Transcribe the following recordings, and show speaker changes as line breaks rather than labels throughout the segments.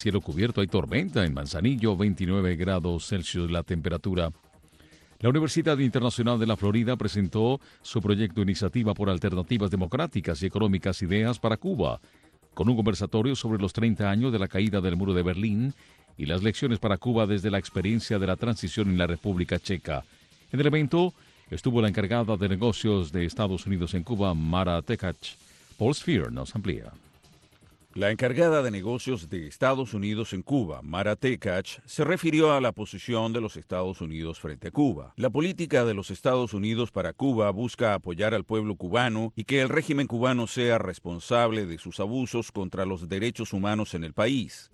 Cielo cubierto, hay tormenta en Manzanillo, 29 grados Celsius la temperatura. La Universidad Internacional de la Florida presentó su proyecto Iniciativa por Alternativas Democráticas y Económicas Ideas para Cuba, con un conversatorio sobre los 30 años de la caída del muro de Berlín y las lecciones para Cuba desde la experiencia de la transición en la República Checa. En el evento estuvo la encargada de negocios de Estados Unidos en Cuba, Mara Tekach. Paul Sphere nos amplía.
La encargada de negocios de Estados Unidos en Cuba, Mara Tekach, se refirió a la posición de los Estados Unidos frente a Cuba. La política de los Estados Unidos para Cuba busca apoyar al pueblo cubano y que el régimen cubano sea responsable de sus abusos contra los derechos humanos en el país.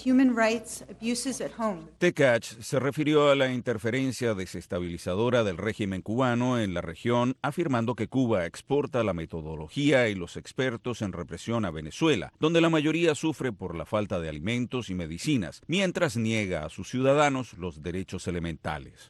Tekach se refirió a la interferencia desestabilizadora del régimen cubano en la región, afirmando que Cuba exporta la metodología y los expertos en represión a Venezuela, donde la mayoría sufre por la falta de alimentos y medicinas, mientras niega a sus ciudadanos los derechos elementales.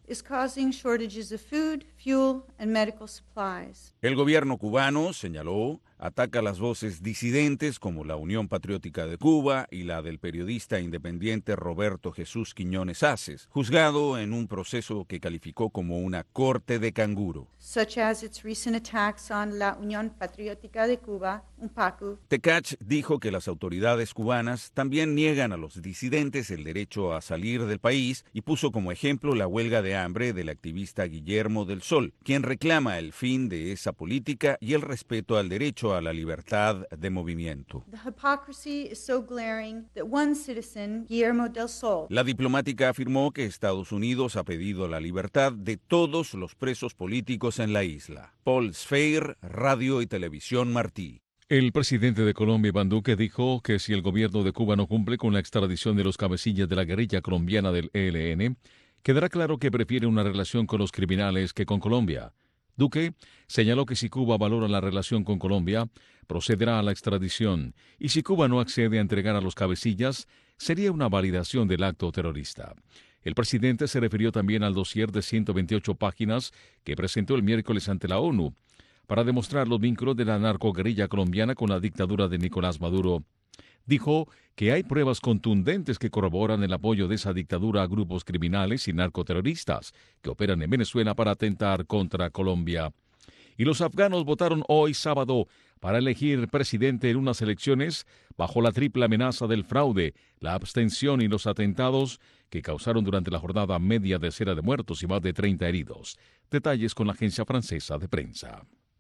El gobierno cubano, señaló, ataca las voces disidentes como la Unión Patriótica de Cuba y la del periodista independiente Roberto Jesús Quiñones Aces, juzgado en un proceso que calificó como una corte de canguro.
Such as its recent attacks on la Unión Patriótica de Cuba, UNPACU.
Tekach dijo que las autoridades cubanas también niegan a los disidentes el derecho a salir del país y puso como ejemplo la huelga de hambre del activista Guillermo del Sol, quien reclama el fin de esa política y el respeto al derecho a la libertad de movimiento.
The hypocrisy is so glaring that one citizen, Guillermo del Sol.
La diplomática afirmó que Estados Unidos ha pedido la libertad de todos los presos políticos en la isla. Paul Sphere, Radio y Televisión Martí.
El presidente de Colombia, Iván Duque, dijo que si el gobierno de Cuba no cumple con la extradición de los cabecillas de la guerrilla colombiana del ELN, quedará claro que prefiere una relación con los criminales que con Colombia. Duque señaló que si Cuba valora la relación con Colombia, procederá a la extradición, y si Cuba no accede a entregar a los cabecillas, sería una validación del acto terrorista. El presidente se refirió también al dossier de 128 páginas que presentó el miércoles ante la ONU para demostrar los vínculos de la narcoguerrilla colombiana con la dictadura de Nicolás Maduro. Dijo que hay pruebas contundentes que corroboran el apoyo de esa dictadura a grupos criminales y narcoterroristas que operan en Venezuela para atentar contra Colombia. Y los afganos votaron hoy sábado para elegir presidente en unas elecciones bajo la triple amenaza del fraude, la abstención y los atentados que causaron durante la jornada media decena de muertos y más de 30 heridos. Detalles con la agencia francesa de prensa.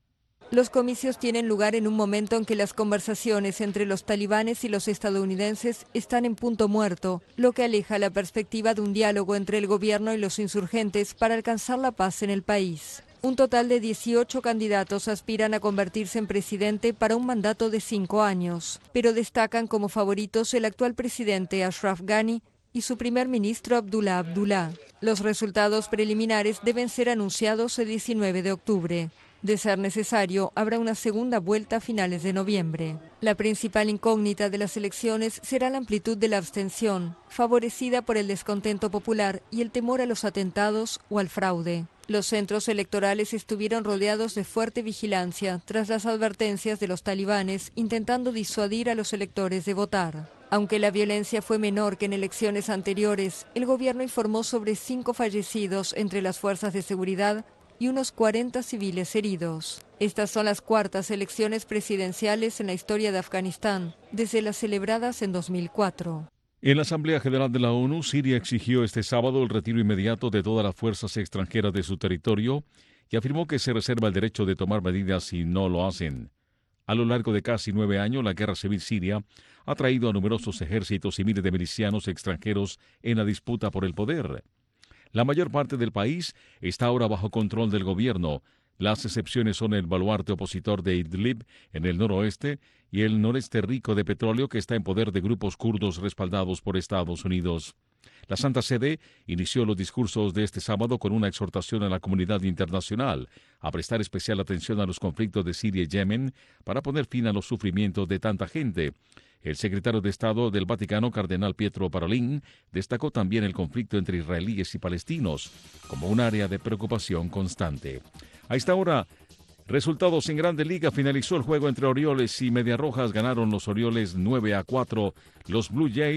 Los comicios tienen lugar en un momento en que las conversaciones entre los talibanes y los estadounidenses están en punto muerto, lo que aleja la perspectiva de un diálogo entre el gobierno y los insurgentes para alcanzar la paz en el país. Un total de 18 candidatos aspiran a convertirse en presidente para un mandato de 5 años, pero destacan como favoritos el actual presidente Ashraf Ghani y su primer ministro Abdullah Abdullah. Los resultados preliminares deben ser anunciados el 19 de octubre. De ser necesario, habrá una segunda vuelta a finales de noviembre. La principal incógnita de las elecciones será la amplitud de la abstención, favorecida por el descontento popular y el temor a los atentados o al fraude. Los centros electorales estuvieron rodeados de fuerte vigilancia tras las advertencias de los talibanes intentando disuadir a los electores de votar. Aunque la violencia fue menor que en elecciones anteriores, el gobierno informó sobre 5 fallecidos entre las fuerzas de seguridad y unos 40 civiles heridos. Estas son las cuartas elecciones presidenciales en la historia de Afganistán, desde las celebradas en 2004.
En la Asamblea General de la ONU, Siria exigió este sábado el retiro inmediato de todas las fuerzas extranjeras de su territorio y afirmó que se reserva el derecho de tomar medidas si no lo hacen. A lo largo de casi 9 años, la guerra civil siria ha traído a numerosos ejércitos y miles de milicianos extranjeros en la disputa por el poder. La mayor parte del país está ahora bajo control del gobierno. Las excepciones son el baluarte opositor de Idlib en el noroeste y el noreste rico de petróleo que está en poder de grupos kurdos respaldados por Estados Unidos. La Santa Sede inició los discursos de este sábado con una exhortación a la comunidad internacional a prestar especial atención a los conflictos de Siria y Yemen para poner fin a los sufrimientos de tanta gente. El secretario de Estado del Vaticano, cardenal Pietro Parolin, destacó también el conflicto entre israelíes y palestinos como un área de preocupación constante. A esta hora, resultados en Grande Liga. Finalizó el juego entre Orioles y Mediarrojas. Ganaron los Orioles 9-4. Los Blue Jays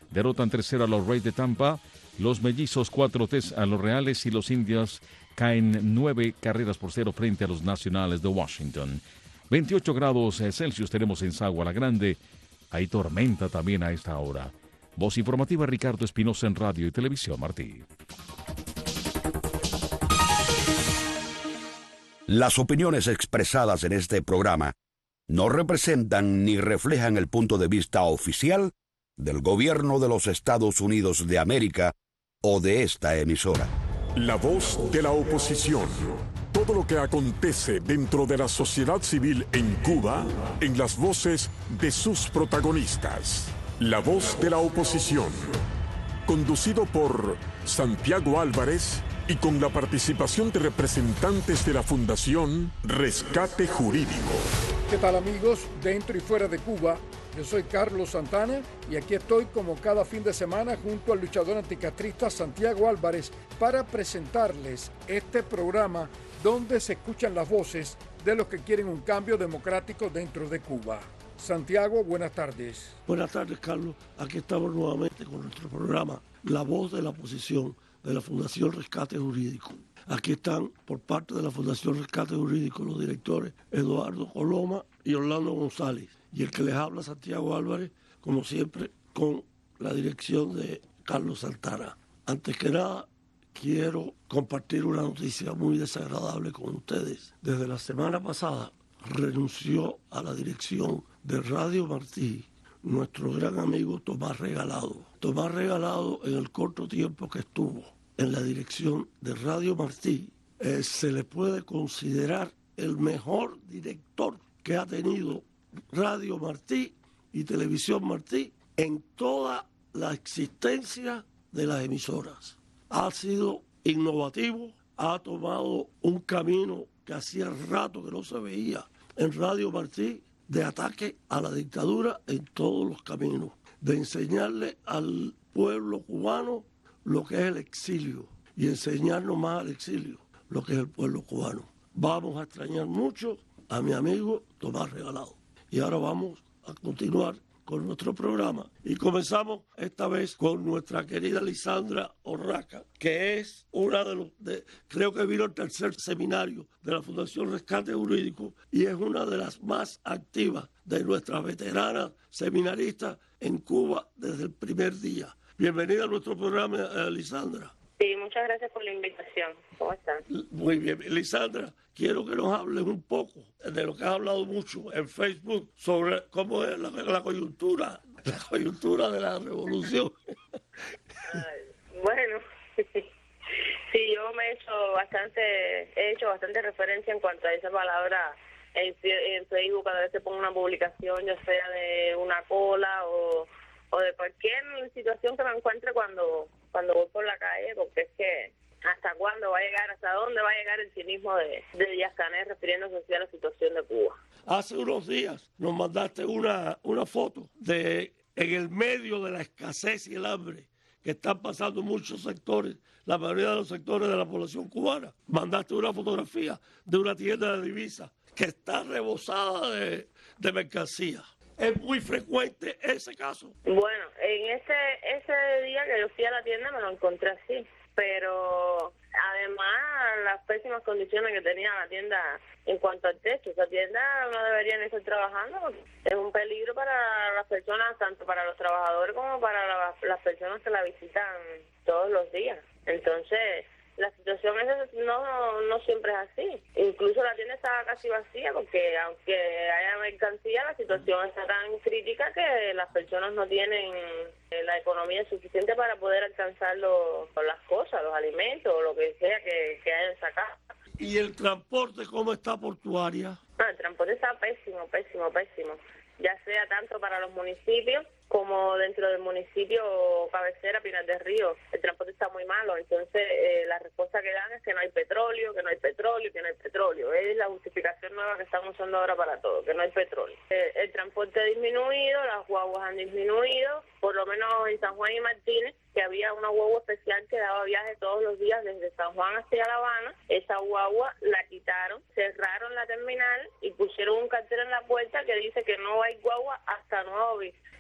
derrotan 3-0 a los Rays de Tampa, los Mellizos 4-3 a los Reales y los Indios caen 9 carreras por 0 frente a los Nacionales de Washington. 28 grados Celsius tenemos en Sagua la Grande. Hay tormenta también a esta hora. Voz informativa Ricardo Espinosa en Radio y Televisión Martí.
Las opiniones expresadas en este programa no representan ni reflejan el punto de vista oficial del Gobierno de los Estados Unidos de América o de esta emisora.
La voz de la oposición. Todo lo que acontece dentro de la sociedad civil en Cuba, en las voces de sus protagonistas. La voz de la oposición. Conducido por Santiago Álvarez y con la participación de representantes de la Fundación Rescate Jurídico.
¿Qué tal, amigos? Dentro y fuera de Cuba, yo soy Carlos Santana y aquí estoy como cada fin de semana junto al luchador anticastrista Santiago Álvarez para presentarles este programa donde se escuchan las voces de los que quieren un cambio democrático dentro de Cuba. Santiago, buenas tardes.
Buenas tardes, Carlos. Aquí estamos nuevamente con nuestro programa La Voz de la Oposición de la Fundación Rescate Jurídico. Aquí están, por parte de la Fundación Rescate Jurídico, los directores Eduardo Coloma y Orlando González. Y el que les habla, Santiago Álvarez, como siempre, con la dirección de Carlos Santana. Antes que nada, quiero compartir una noticia muy desagradable con ustedes. Desde la semana pasada renunció a la dirección de Radio Martí nuestro gran amigo Tomás Regalado. Tomás Regalado, en el corto tiempo que estuvo en la dirección de Radio Martí, se le puede considerar el mejor director que ha tenido Radio Martí y Televisión Martí en toda la existencia de las emisoras. Ha sido innovativo, ha tomado un camino que hacía rato que no se veía en Radio Martí, de ataque a la dictadura en todos los caminos, de enseñarle al pueblo cubano lo que es el exilio y enseñarnos más al exilio lo que es el pueblo cubano. Vamos a extrañar mucho a mi amigo Tomás Regalado. Y ahora vamos a continuar con nuestro programa y comenzamos esta vez con nuestra querida Lisandra Orraca, que es una creo que vino el tercer seminario de la Fundación Rescate Jurídico y es una de las más activas de nuestras veteranas seminaristas en Cuba desde el primer día. Bienvenida a nuestro programa, Lisandra.
Sí, muchas gracias por la invitación. ¿Cómo están?
Muy bien. Lisandra, quiero que nos hables un poco de lo que has hablado mucho en Facebook sobre cómo es la coyuntura de la revolución.
Bueno, sí, yo he hecho bastante referencia en cuanto a esa palabra en Facebook. Cada vez que pongo una publicación, ya sea de una cola o de cualquier situación que me encuentre cuando voy por la calle, porque es que hasta cuándo va a llegar, hasta dónde va a llegar el cinismo de Díaz-Canel refiriéndose a la situación de Cuba.
Hace unos días nos mandaste una foto de en el medio de la escasez y el hambre que están pasando muchos sectores, la mayoría de los sectores de la población cubana. Mandaste una fotografía de una tienda de divisas que está rebosada de mercancía. ¿Es muy frecuente ese caso?
Bueno, en ese día que yo fui a la tienda me lo encontré así, pero además las pésimas condiciones que tenía la tienda en cuanto al techo. Esa tienda no debería ni estar trabajando porque es un peligro para las personas, tanto para los trabajadores como para las personas que la visitan todos los días. Entonces, la situación no siempre es así. Incluso la tienda estaba casi vacía porque aunque haya mercancía, la situación está tan crítica que las personas no tienen la economía suficiente para poder alcanzar las cosas, los alimentos o lo que sea que hayan sacado.
¿Y el transporte cómo está por tu área?
No, el transporte está pésimo, ya sea tanto para los municipios como dentro del municipio cabecera, Pinar del Río. El transporte está muy malo, entonces la respuesta que dan es que no hay petróleo. Es la justificación nueva que están usando ahora para todo, que no hay petróleo. El transporte ha disminuido, las guaguas han disminuido, por lo menos en San Juan y Martínez, que había una guagua especial que daba viaje todos los días desde San Juan hacia La Habana. Esa guagua la quitaron, cerraron la terminal y pusieron un cartel en la puerta que dice que no hay guagua hasta nuevo aviso.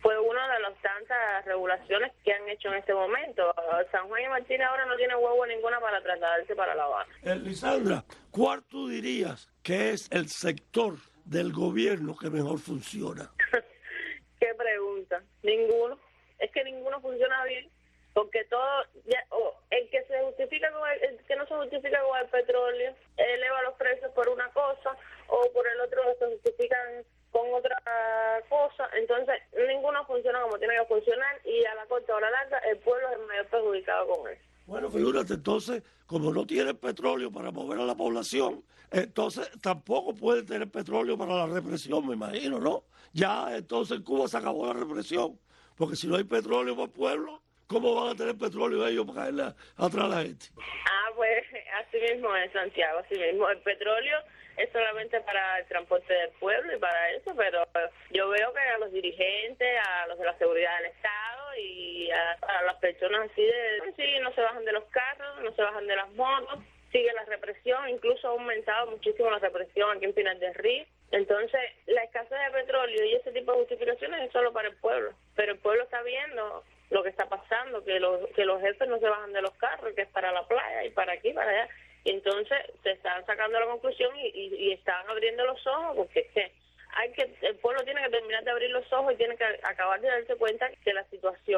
fue una de las tantas regulaciones que han hecho en este momento. San Juan y Martínez ahora no tienen huevo ninguna para trasladarse para La Habana.
Lisandra, ¿cuál tú dirías que es el sector del gobierno que mejor funciona?
¿Qué pregunta? Ninguno. Es que ninguno funciona bien. Porque todo, el que se justifica el que no se justifica con el petróleo, eleva los precios por una cosa, o por el otro se justifican con otra cosa. Entonces, ninguno funciona como tiene que funcionar, y a la corta o a la larga, el pueblo es el mayor perjudicado con eso.
Bueno, figúrate, entonces, como no tiene petróleo para mover a la población, entonces tampoco puede tener petróleo para la represión, me imagino, ¿no? Ya entonces en Cuba se acabó la represión, porque si no hay petróleo para el pueblo, ¿cómo van a tener petróleo ellos para caerle atrás a la gente?
Pues así mismo es, Santiago, así mismo. El petróleo es solamente para el transporte del pueblo y para eso, pero yo veo que a los dirigentes, a los de la seguridad del Estado y a las personas así no se bajan de los carros, no se bajan de las motos, sigue la represión, incluso ha aumentado muchísimo la represión aquí en Pinar del Río. Entonces, la escasez de petróleo y ese tipo de justificaciones es solo para el pueblo, pero el pueblo está viendo lo que está pasando, que los jefes no se bajan de los carros, que es para la playa y para aquí, para allá. Y entonces se están sacando la conclusión y están abriendo los ojos, porque es que el pueblo tiene que terminar de abrir los ojos y tiene que acabar de darse cuenta que esta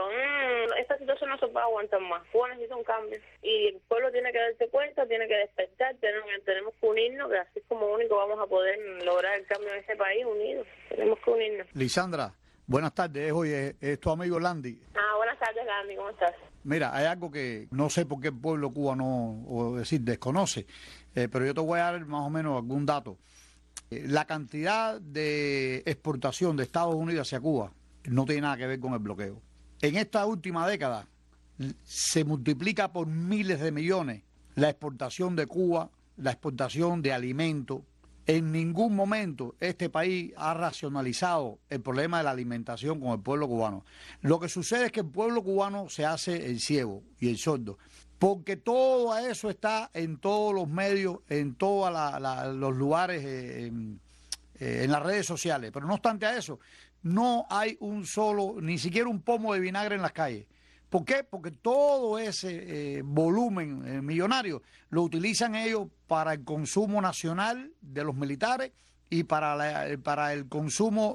situación no se puede aguantar más. Cuba necesita un cambio y el pueblo tiene que darse cuenta, tiene que despertar, tenemos que unirnos, que así es como único vamos a poder lograr el cambio en este país, unidos. Tenemos que unirnos.
Lisandra, buenas tardes, es tu amigo Landy.
Buenas tardes, Landy, ¿cómo estás?
Mira, hay algo que no sé por qué el pueblo cubano, desconoce, pero yo te voy a dar más o menos algún dato. La cantidad de exportación de Estados Unidos hacia Cuba no tiene nada que ver con el bloqueo. En esta última década se multiplica por miles de millones la exportación de Cuba, la exportación de alimentos. En ningún momento este país ha racionalizado el problema de la alimentación con el pueblo cubano. Lo que sucede es que el pueblo cubano se hace el ciego y el sordo, porque todo eso está en todos los medios, en todos los lugares, en las redes sociales. Pero no obstante a eso, no hay ni siquiera un pomo de vinagre en las calles. ¿Por qué? Porque todo ese volumen millonario lo utilizan ellos para el consumo nacional de los militares y para el consumo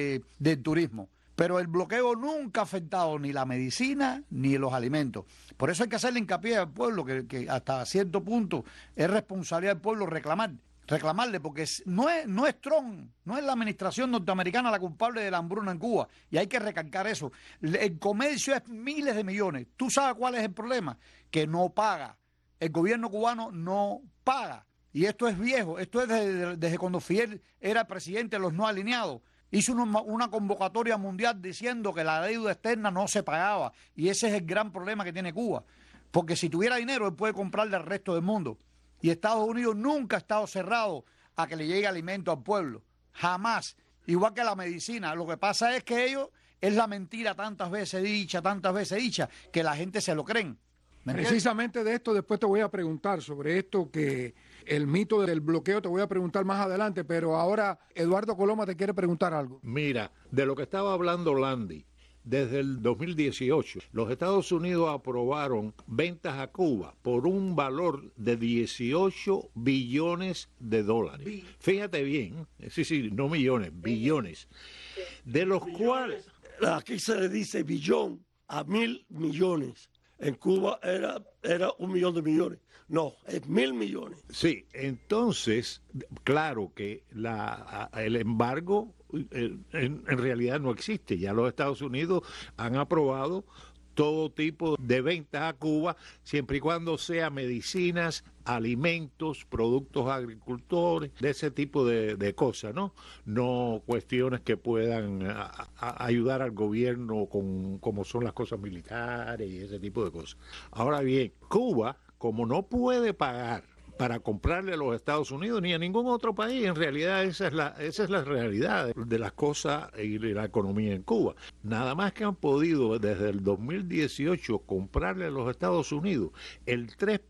del turismo. Pero el bloqueo nunca ha afectado ni la medicina ni los alimentos. Por eso hay que hacerle hincapié al pueblo, que hasta cierto punto es responsabilidad del pueblo reclamarle, porque no es Trump, no es la administración norteamericana la culpable de la hambruna en Cuba, y hay que recalcar eso. El comercio es miles de millones. ¿Tú sabes cuál es el problema? Que no paga. El gobierno cubano no paga. Y esto es viejo, esto es desde cuando Fidel era presidente de los no alineados. Hizo una convocatoria mundial diciendo que la deuda externa no se pagaba, y ese es el gran problema que tiene Cuba, porque si tuviera dinero él puede comprarle al resto del mundo. Y Estados Unidos nunca ha estado cerrado a que le llegue alimento al pueblo, jamás, igual que la medicina. Lo que pasa es que es la mentira tantas veces dicha, que la gente se lo creen.
Precisamente de esto después te voy a preguntar sobre esto, que el mito del bloqueo te voy a preguntar más adelante, pero ahora Eduardo Coloma te quiere preguntar algo.
Mira, de lo que estaba hablando Landy, desde el 2018 los Estados Unidos aprobaron ventas a Cuba por un valor de 18 billones de dólares. Fíjate bien, no millones, billones, de los cuales...
Aquí se le dice billón a 1.000 millones. En Cuba era 1 millón de millones. No, es 1.000 millones.
Sí, entonces, claro que el embargo en realidad no existe. Ya los Estados Unidos han aprobado todo tipo de ventas a Cuba, siempre y cuando sea medicinas, alimentos, productos agricultores, de ese tipo de cosas, ¿no? No cuestiones que puedan ayudar al gobierno como son las cosas militares y ese tipo de cosas. Ahora bien, Cuba, como no puede pagar para comprarle a los Estados Unidos ni a ningún otro país, en realidad esa es la realidad de las cosas y de la economía en Cuba. Nada más que han podido desde el 2018 comprarle a los Estados Unidos el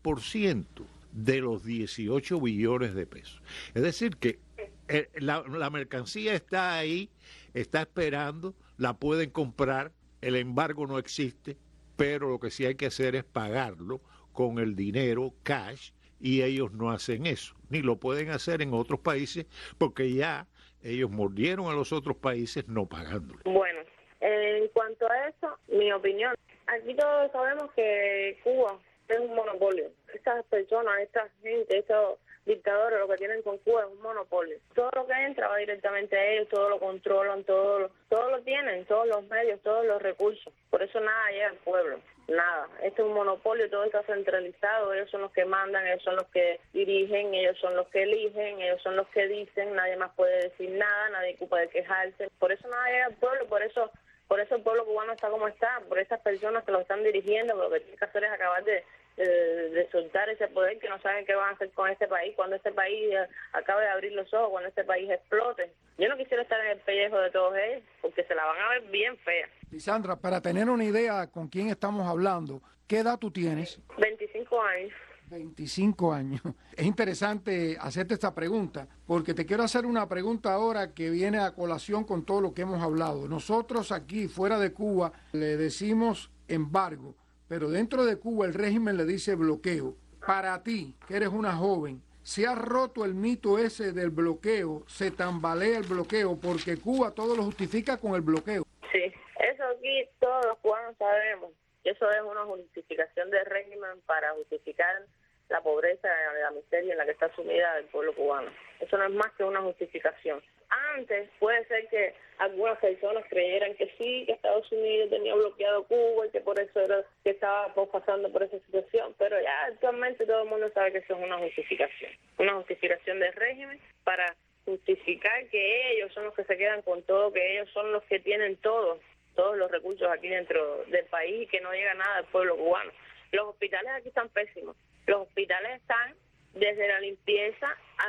3% de los 18 billones de pesos. Es decir que la mercancía está ahí, está esperando, la pueden comprar, el embargo no existe, pero lo que sí hay que hacer es pagarlo con el dinero cash, y ellos no hacen eso, ni lo pueden hacer en otros países porque ya ellos mordieron a los otros países no pagándolo.
Bueno, en cuanto a eso, mi opinión, aquí todos sabemos que Cuba es un monopolio. Estas personas, esta gente, estos dictadores, lo que tienen con Cuba es un monopolio. Todo lo que entra va directamente a ellos, todo lo controlan, todo lo tienen, todos los medios, todos los recursos. Por eso nada llega al pueblo. Nada, este es un monopolio, todo está centralizado, ellos son los que mandan, ellos son los que dirigen, ellos son los que eligen, ellos son los que dicen, nadie más puede decir nada, nadie puede quejarse, por eso nada llega al pueblo, por eso el pueblo cubano está como está, por esas personas que lo están dirigiendo, lo que tienen que hacer es acabar de soltar ese poder, que no saben qué van a hacer con este país, cuando este país acabe de abrir los ojos, cuando este país explote. Yo no quisiera estar en el pellejo de todos ellos, porque se la van a ver bien fea.
Lisandra, para tener una idea con quién estamos hablando, ¿qué edad tú tienes?
25 años.
25 años. Es interesante hacerte esta pregunta, porque te quiero hacer una pregunta ahora que viene a colación con todo lo que hemos hablado. Nosotros aquí, fuera de Cuba, le decimos embargo, pero dentro de Cuba el régimen le dice bloqueo. Para ti, que eres una joven, ¿se ha roto el mito ese del bloqueo? ¿Se tambalea el bloqueo? Porque Cuba todo lo justifica con el bloqueo.
Sí, eso aquí todos los cubanos sabemos. Eso es una justificación del régimen para justificar la pobreza, la miseria en la que está sumida el pueblo cubano. Eso no es más que una justificación. Antes puede ser que algunas personas creyeran que sí, que Estados Unidos tenía bloqueado Cuba y que por eso era que estaba pasando por esa situación, pero ya actualmente todo el mundo sabe que eso es una justificación del régimen para justificar que ellos son los que se quedan con todo, que ellos son los que tienen todos los recursos aquí dentro del país y que no llega nada al pueblo cubano. Los hospitales aquí están pésimos. Los hospitales están desde la limpieza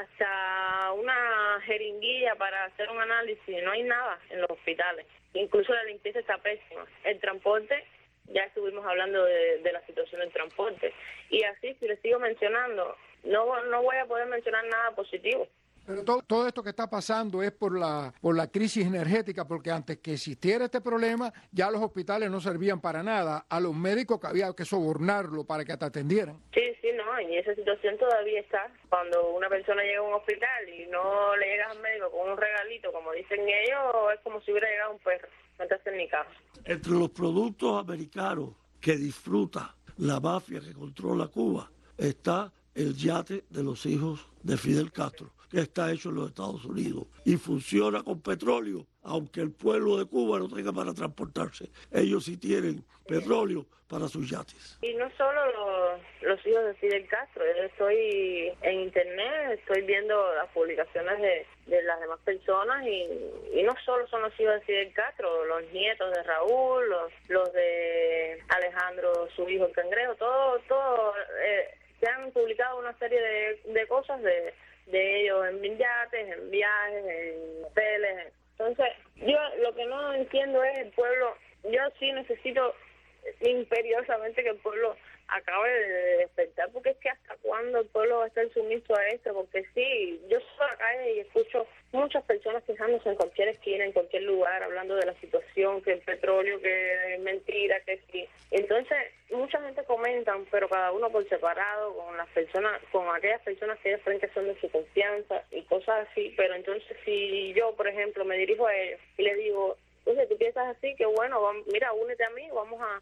hasta una jeringuilla para hacer un análisis. No hay nada en los hospitales. Incluso la limpieza está pésima. El transporte, ya estuvimos hablando de la situación del transporte. Y así, si les sigo mencionando, no voy a poder mencionar nada positivo.
Pero todo esto que está pasando es por la crisis energética, porque antes que existiera este problema, ya los hospitales no servían para nada. A los médicos que había que sobornarlo para que te atendieran.
Sí, no, y esa situación todavía está. Cuando una persona llega a un hospital y no le llegas al médico con un regalito, como dicen ellos, es como si hubiera llegado un perro. No te hacen ni caso.
Entre los productos americanos que disfruta la mafia que controla Cuba está el yate de los hijos de Fidel Castro, que está hecho en los Estados Unidos y funciona con petróleo, aunque el pueblo de Cuba no tenga para transportarse. Ellos sí tienen petróleo para sus yates.
Y no solo los hijos de Fidel Castro, yo estoy en internet, estoy viendo las publicaciones de las demás personas y no solo son los hijos de Fidel Castro, los nietos de Raúl, los de Alejandro, su hijo el Cangrejo, todo se han publicado una serie de cosas de ellos en yates, en viajes, en hoteles. Entonces, yo lo que no entiendo es el pueblo. Yo sí necesito imperiosamente que el pueblo acabe de despertar, porque es que hasta cuándo el pueblo va a estar sumiso a esto, porque sí, yo soy a la calle y escucho muchas personas quejándose en cualquier esquina, en cualquier lugar, hablando de la situación, que el petróleo, que es mentira, que sí. Entonces, mucha gente comenta, pero cada uno por separado, con las personas, con aquellas personas que ellos creen que son de su confianza y cosas así, pero entonces si yo, por ejemplo, me dirijo a ellos y les digo, oye, tú piensas así, que bueno, mira, únete a mí, vamos a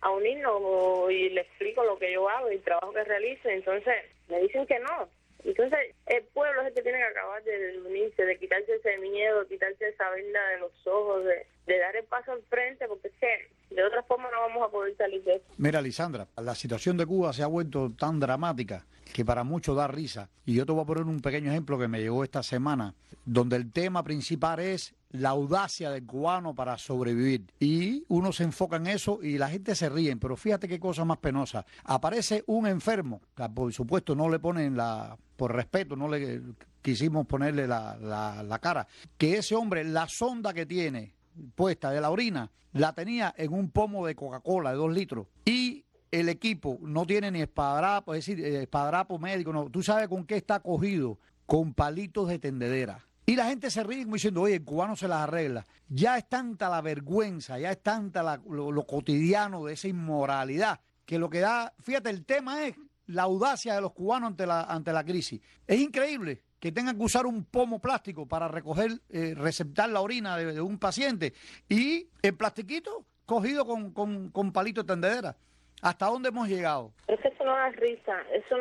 unirnos y le explico lo que yo hago y el trabajo que realizo, entonces me dicen que no. Entonces el pueblo es el que tiene que acabar de unirse, de quitarse ese miedo, quitarse esa venda de los ojos, de dar el paso al frente, porque es que de otra forma no vamos a poder salir de eso.
Mira, Lisandra, la situación de Cuba se ha vuelto tan dramática que para muchos da risa. Y yo te voy a poner un pequeño ejemplo que me llegó esta semana, donde el tema principal es la audacia del cubano para sobrevivir. Y uno se enfoca en eso y la gente se ríe, pero fíjate qué cosa más penosa. Aparece un enfermo, que por supuesto no le ponen por respeto, no le quisimos ponerle la cara, que ese hombre, la sonda que tiene puesta de la orina, la tenía en un pomo de Coca-Cola de 2 litros. Y el equipo no tiene ni esparadrapo, es decir, esparadrapo médico, no. ¿Tú sabes con qué está cogido? Con palitos de tendedera. Y la gente se ríe como diciendo, oye, el cubano se las arregla. Ya es tanta la vergüenza, ya es tanta lo cotidiano de esa inmoralidad, que lo que da, fíjate, el tema es la audacia de los cubanos ante la crisis. Es increíble que tengan que usar un pomo plástico para receptar la orina de un paciente y el plastiquito cogido con palito de tendedera. ¿Hasta dónde hemos llegado?
Es que eso no da risa, eso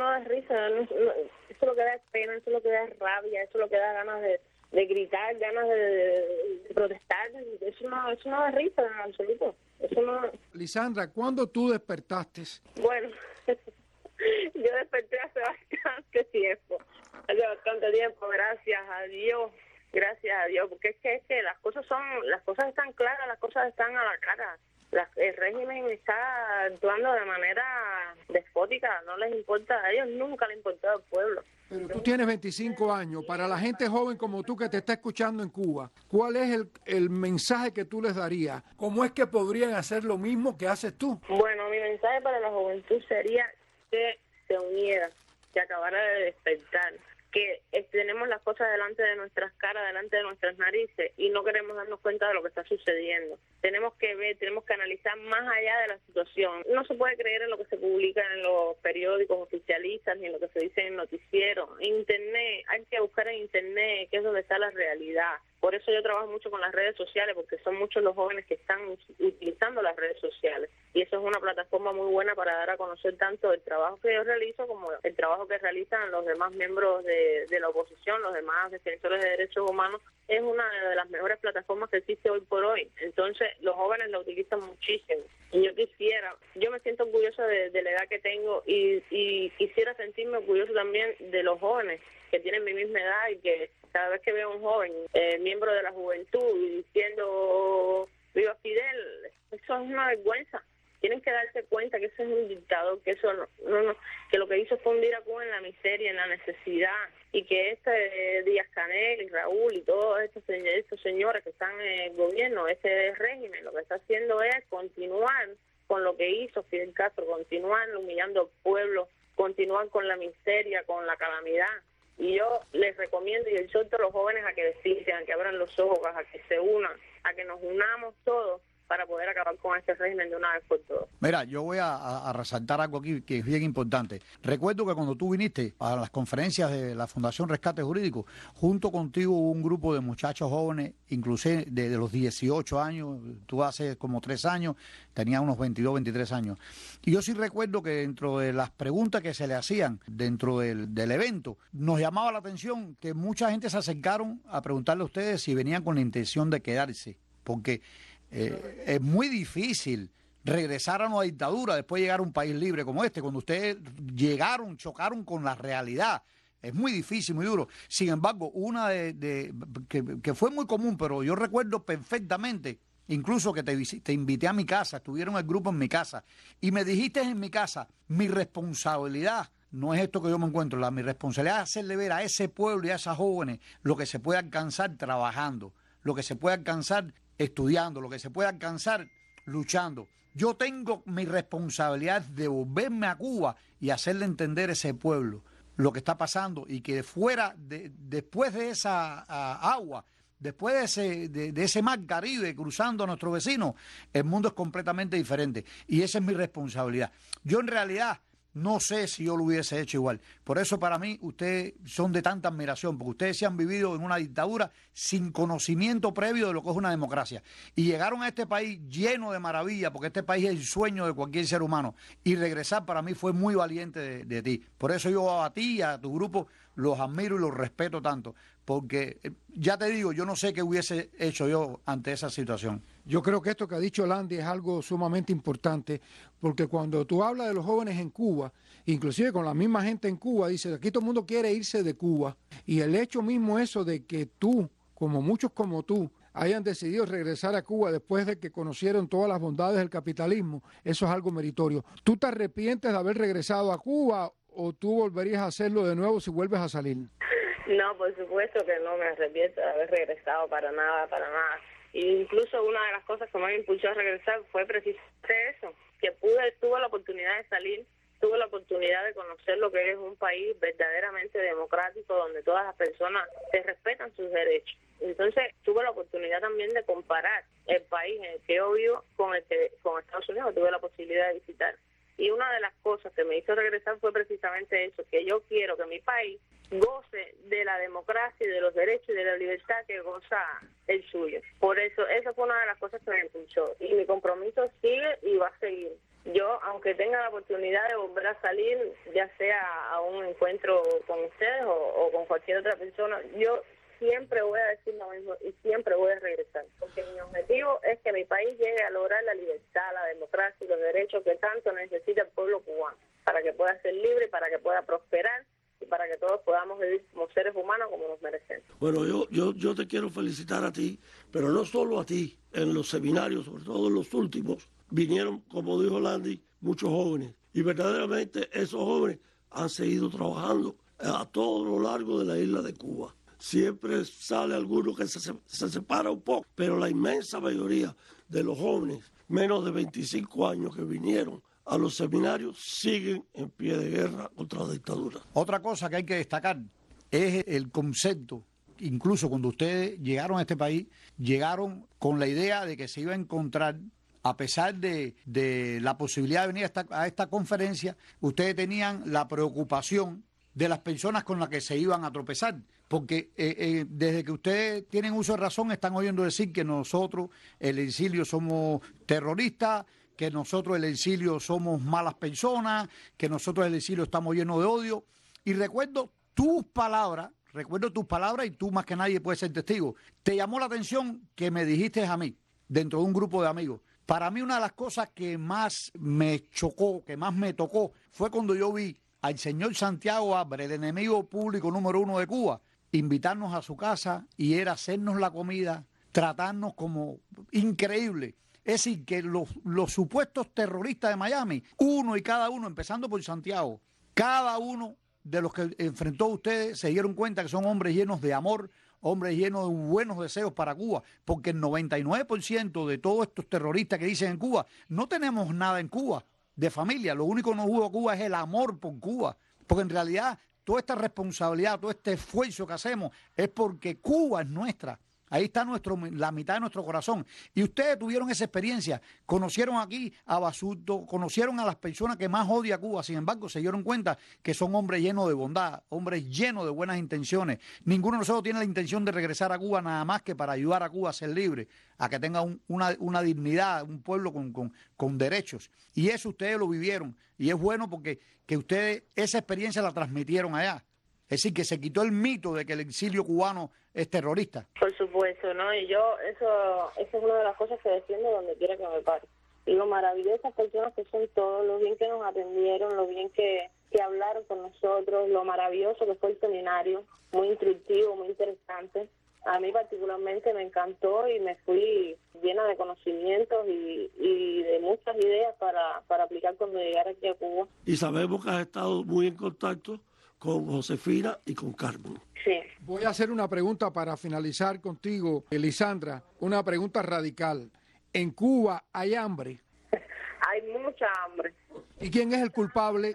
es lo que da pena, eso es lo que da rabia, eso es lo que da ganas de gritar, ganas de protestar, eso no da risa en absoluto. Eso no...
Lisandra, ¿cuándo tú despertaste?
Bueno, yo desperté hace bastante tiempo, gracias a Dios, porque es que las cosas están claras, las cosas están a la cara. El régimen está actuando de manera despótica, no les importa, a ellos nunca les importa al pueblo.
Pero tú tienes 25 años, para la gente joven como tú que te está escuchando en Cuba, ¿cuál es el mensaje que tú les darías? ¿Cómo es que podrían hacer lo mismo que haces tú?
Bueno, mi mensaje para la juventud sería que se uniera, que acabara de despertar, que tenemos las cosas delante de nuestras caras, delante de nuestras narices y no queremos darnos cuenta de lo que está sucediendo. Tenemos que ver, tenemos que analizar más allá de la situación. No se puede creer en lo que se publica en los periódicos oficialistas ni en lo que se dice en el noticiero. Internet, hay que buscar en Internet, que es donde está la realidad. Por eso yo trabajo mucho con las redes sociales, porque son muchos los jóvenes que están utilizando las redes sociales. Y eso es una plataforma muy buena para dar a conocer tanto el trabajo que yo realizo como el trabajo que realizan los demás miembros de la oposición, los demás defensores de derechos humanos. Es una de las mejores plataformas que existe hoy por hoy. Entonces, los jóvenes la utilizan muchísimo. Y yo me siento orgullosa de la edad que tengo y quisiera sentirme orgulloso también de los jóvenes que tienen mi misma edad y que cada vez que veo a un joven, miembro de la juventud, y diciendo viva Fidel, eso es una vergüenza. Tienen que darse cuenta que ese es un dictador, que eso que lo que hizo fue hundir a Cuba en la miseria, en la necesidad, y que Díaz-Canel y Raúl y todos estos señores que están en el gobierno, ese régimen, lo que está haciendo es continuar con lo que hizo Fidel Castro, continuar humillando al pueblo, continuar con la miseria, con la calamidad. Y yo les recomiendo y exhorto a los jóvenes a que deciden, a que abran los ojos, a que se unan, a que nos unamos todos para poder acabar con este régimen de una vez por todas.
Mira, yo voy a resaltar algo aquí que es bien importante. Recuerdo que cuando tú viniste a las conferencias de la Fundación Rescate Jurídico, junto contigo hubo un grupo de muchachos jóvenes, inclusive de los 18 años, tú hace como 3 años, tenías unos 22, 23 años. Y yo sí recuerdo que dentro de las preguntas que se le hacían dentro del evento, nos llamaba la atención que mucha gente se acercaron a preguntarle a ustedes si venían con la intención de quedarse, porque es muy difícil regresar a una dictadura después de llegar a un país libre como este. Cuando ustedes chocaron con la realidad, es muy difícil, muy duro. Sin embargo, una que fue muy común, pero yo recuerdo perfectamente, incluso que te invité a mi casa, estuvieron el grupo en mi casa, y me dijiste en mi casa, mi responsabilidad no es esto que yo me encuentro, mi responsabilidad es hacerle ver a ese pueblo y a esas jóvenes lo que se puede alcanzar trabajando, lo que se puede alcanzar estudiando, lo que se puede alcanzar luchando. Yo tengo mi responsabilidad de volverme a Cuba y hacerle entender a ese pueblo lo que está pasando y que después de esa agua, después de ese mar Caribe cruzando a nuestro vecino, el mundo es completamente diferente y esa es mi responsabilidad. Yo en realidad no sé si yo lo hubiese hecho igual. Por eso para mí ustedes son de tanta admiración, porque ustedes se han vivido en una dictadura sin conocimiento previo de lo que es una democracia. Y llegaron a este país lleno de maravilla, porque este país es el sueño de cualquier ser humano. Y regresar para mí fue muy valiente de ti. Por eso yo a ti y a tu grupo los admiro y los respeto tanto. Porque ya te digo, yo no sé qué hubiese hecho yo ante esa situación.
Yo creo que esto que ha dicho Landy es algo sumamente importante, porque cuando tú hablas de los jóvenes en Cuba, inclusive con la misma gente en Cuba, dice, aquí todo el mundo quiere irse de Cuba, y el hecho mismo eso de que tú, como muchos como tú, hayan decidido regresar a Cuba después de que conocieron todas las bondades del capitalismo, eso es algo meritorio. ¿Tú te arrepientes de haber regresado a Cuba o tú volverías a hacerlo de nuevo si vuelves a salir?
No, por supuesto que no me arrepiento de haber regresado para nada, para nada. E incluso una de las cosas que me impulsó a regresar fue precisamente eso, que tuve la oportunidad de salir, tuve la oportunidad de conocer lo que es un país verdaderamente democrático, donde todas las personas se respetan sus derechos. Entonces tuve la oportunidad también de comparar el país en el que yo vivo con Estados Unidos, tuve la posibilidad de visitar. Y una de las cosas que me hizo regresar fue precisamente eso, que yo quiero que mi país goce de la democracia y de los derechos y de la libertad que goza el suyo. Por eso, esa fue una de las cosas que me impulsó. Y mi compromiso sigue y va a seguir. Yo, aunque tenga la oportunidad de volver a salir, ya sea a un encuentro con ustedes o con cualquier otra persona, yo siempre voy a decir lo mismo y siempre voy a regresar, porque mi objetivo es que mi país llegue a lograr la libertad, la democracia y los derechos que tanto necesita el pueblo cubano, para que pueda ser libre, para que pueda prosperar y para que todos podamos vivir como seres humanos como nos merecemos.
Bueno, yo te quiero felicitar a ti, pero no solo a ti. En los seminarios, sobre todo en los últimos, vinieron, como dijo Landy, muchos jóvenes, y verdaderamente esos jóvenes han seguido trabajando a todo lo largo de la isla de Cuba. Siempre sale alguno que se separa un poco, pero la inmensa mayoría de los jóvenes, menos de 25 años que vinieron a los seminarios, siguen en pie de guerra contra la dictadura.
Otra cosa que hay que destacar es el concepto. Incluso cuando ustedes llegaron a este país, llegaron con la idea de que se iba a encontrar, a pesar de la posibilidad de venir a esta conferencia, ustedes tenían la preocupación de las personas con las que se iban a tropezar, porque desde que ustedes tienen uso de razón están oyendo decir que nosotros, el exilio, somos terroristas, que nosotros, el exilio, somos malas personas, que nosotros, el exilio, estamos llenos de odio. Y recuerdo tus palabras y tú más que nadie puedes ser testigo. Te llamó la atención que me dijiste a mí, dentro de un grupo de amigos. Para mí una de las cosas que más me chocó, que más me tocó, fue cuando yo vi al señor Santiago Álvarez, el enemigo público número 1 de Cuba, invitarnos a su casa y era hacernos la comida, tratarnos como increíble. Es decir, que los supuestos terroristas de Miami, uno y cada uno, empezando por Santiago, cada uno de los que enfrentó a ustedes se dieron cuenta que son hombres llenos de amor, hombres llenos de buenos deseos para Cuba, porque el 99% de todos estos terroristas que dicen en Cuba, no tenemos nada en Cuba de familia, lo único que nos hubo a Cuba es el amor por Cuba, porque en realidad toda esta responsabilidad, todo este esfuerzo que hacemos es porque Cuba es nuestra. Ahí está la mitad de nuestro corazón. Y ustedes tuvieron esa experiencia, conocieron aquí a Basulto, conocieron a las personas que más odia a Cuba, sin embargo se dieron cuenta que son hombres llenos de bondad, hombres llenos de buenas intenciones. Ninguno de nosotros tiene la intención de regresar a Cuba nada más que para ayudar a Cuba a ser libre, a que tenga una dignidad, un pueblo con derechos. Y eso ustedes lo vivieron. Y es bueno porque que ustedes esa experiencia la transmitieron allá. Es decir, que se quitó el mito de que el exilio cubano es terrorista.
Por supuesto, ¿no? Y yo, eso es una de las cosas que defiendo donde quiera que me pare. Y lo maravillosas personas que son todos, lo bien que nos atendieron, lo bien que hablaron con nosotros, lo maravilloso que fue el seminario, muy instructivo, muy interesante. A mí particularmente me encantó y me fui llena de conocimientos y de muchas ideas para aplicar cuando llegara aquí a Cuba.
Y sabemos que has estado muy en contacto con Josefina y con Carmen.
Sí.
Voy a hacer una pregunta para finalizar contigo, Lisandra, una pregunta radical. ¿En Cuba hay hambre?
Hay mucha hambre.
¿Y quién es el culpable?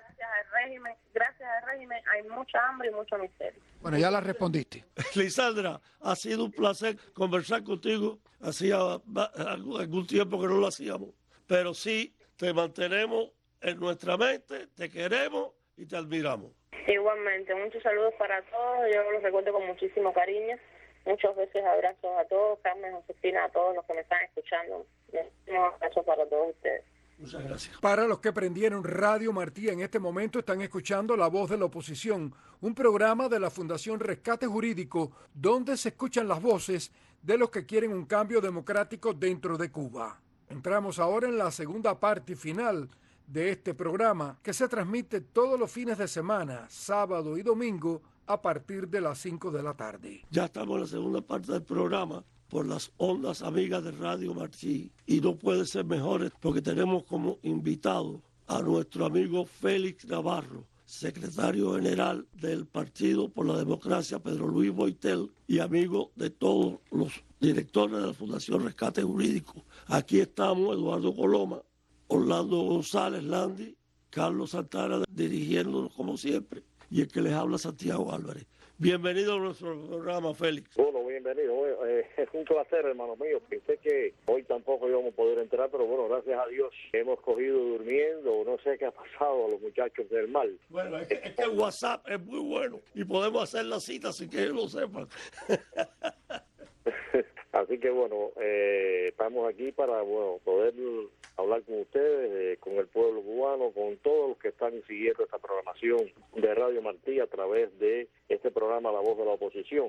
Gracias al régimen hay mucha hambre y mucha miseria.
Bueno, ya la respondiste.
Lisandra, ha sido un placer conversar contigo. Hacía algún tiempo que no lo hacíamos, pero sí te mantenemos en nuestra mente, te queremos y te admiramos.
Igualmente, muchos saludos para todos, yo los recuerdo con muchísimo cariño, muchos besos, abrazos a todos, Carmen, Josefina, a todos los que me están escuchando, muchos abrazos para todos ustedes.
Muchas gracias.
Para los que prendieron Radio Martí en este momento están escuchando La Voz de la Oposición, un programa de la Fundación Rescate Jurídico donde se escuchan las voces de los que quieren un cambio democrático dentro de Cuba. Entramos ahora en la segunda parte y final de este programa que se transmite todos los fines de semana, sábado y domingo a partir de las 5 de la tarde.
Ya estamos en la segunda parte del programa por las ondas amigas de Radio Martí y no puede ser mejores porque tenemos como invitado a nuestro amigo Félix Navarro, secretario general del Partido por la Democracia Pedro Luis Boitel y amigo de todos los directores de la Fundación Rescate Jurídico. Aquí estamos Eduardo Coloma, Orlando González, Landy, Carlos Santana dirigiéndonos como siempre y el que les habla Santiago Álvarez. Bienvenido a nuestro programa, Félix.
Bueno, bienvenido. Es un placer, hermano mío. Pensé que hoy tampoco íbamos a poder entrar, pero bueno, gracias a Dios hemos cogido durmiendo. No sé qué ha pasado a los muchachos del mal.
Bueno, es que el WhatsApp es muy bueno y podemos hacer la cita sin que ellos lo sepan.
Así que bueno, estamos aquí para poder hablar con ustedes, con el pueblo cubano, con todos los que están siguiendo esta programación de Radio Martí a través de este programa La Voz de la Oposición,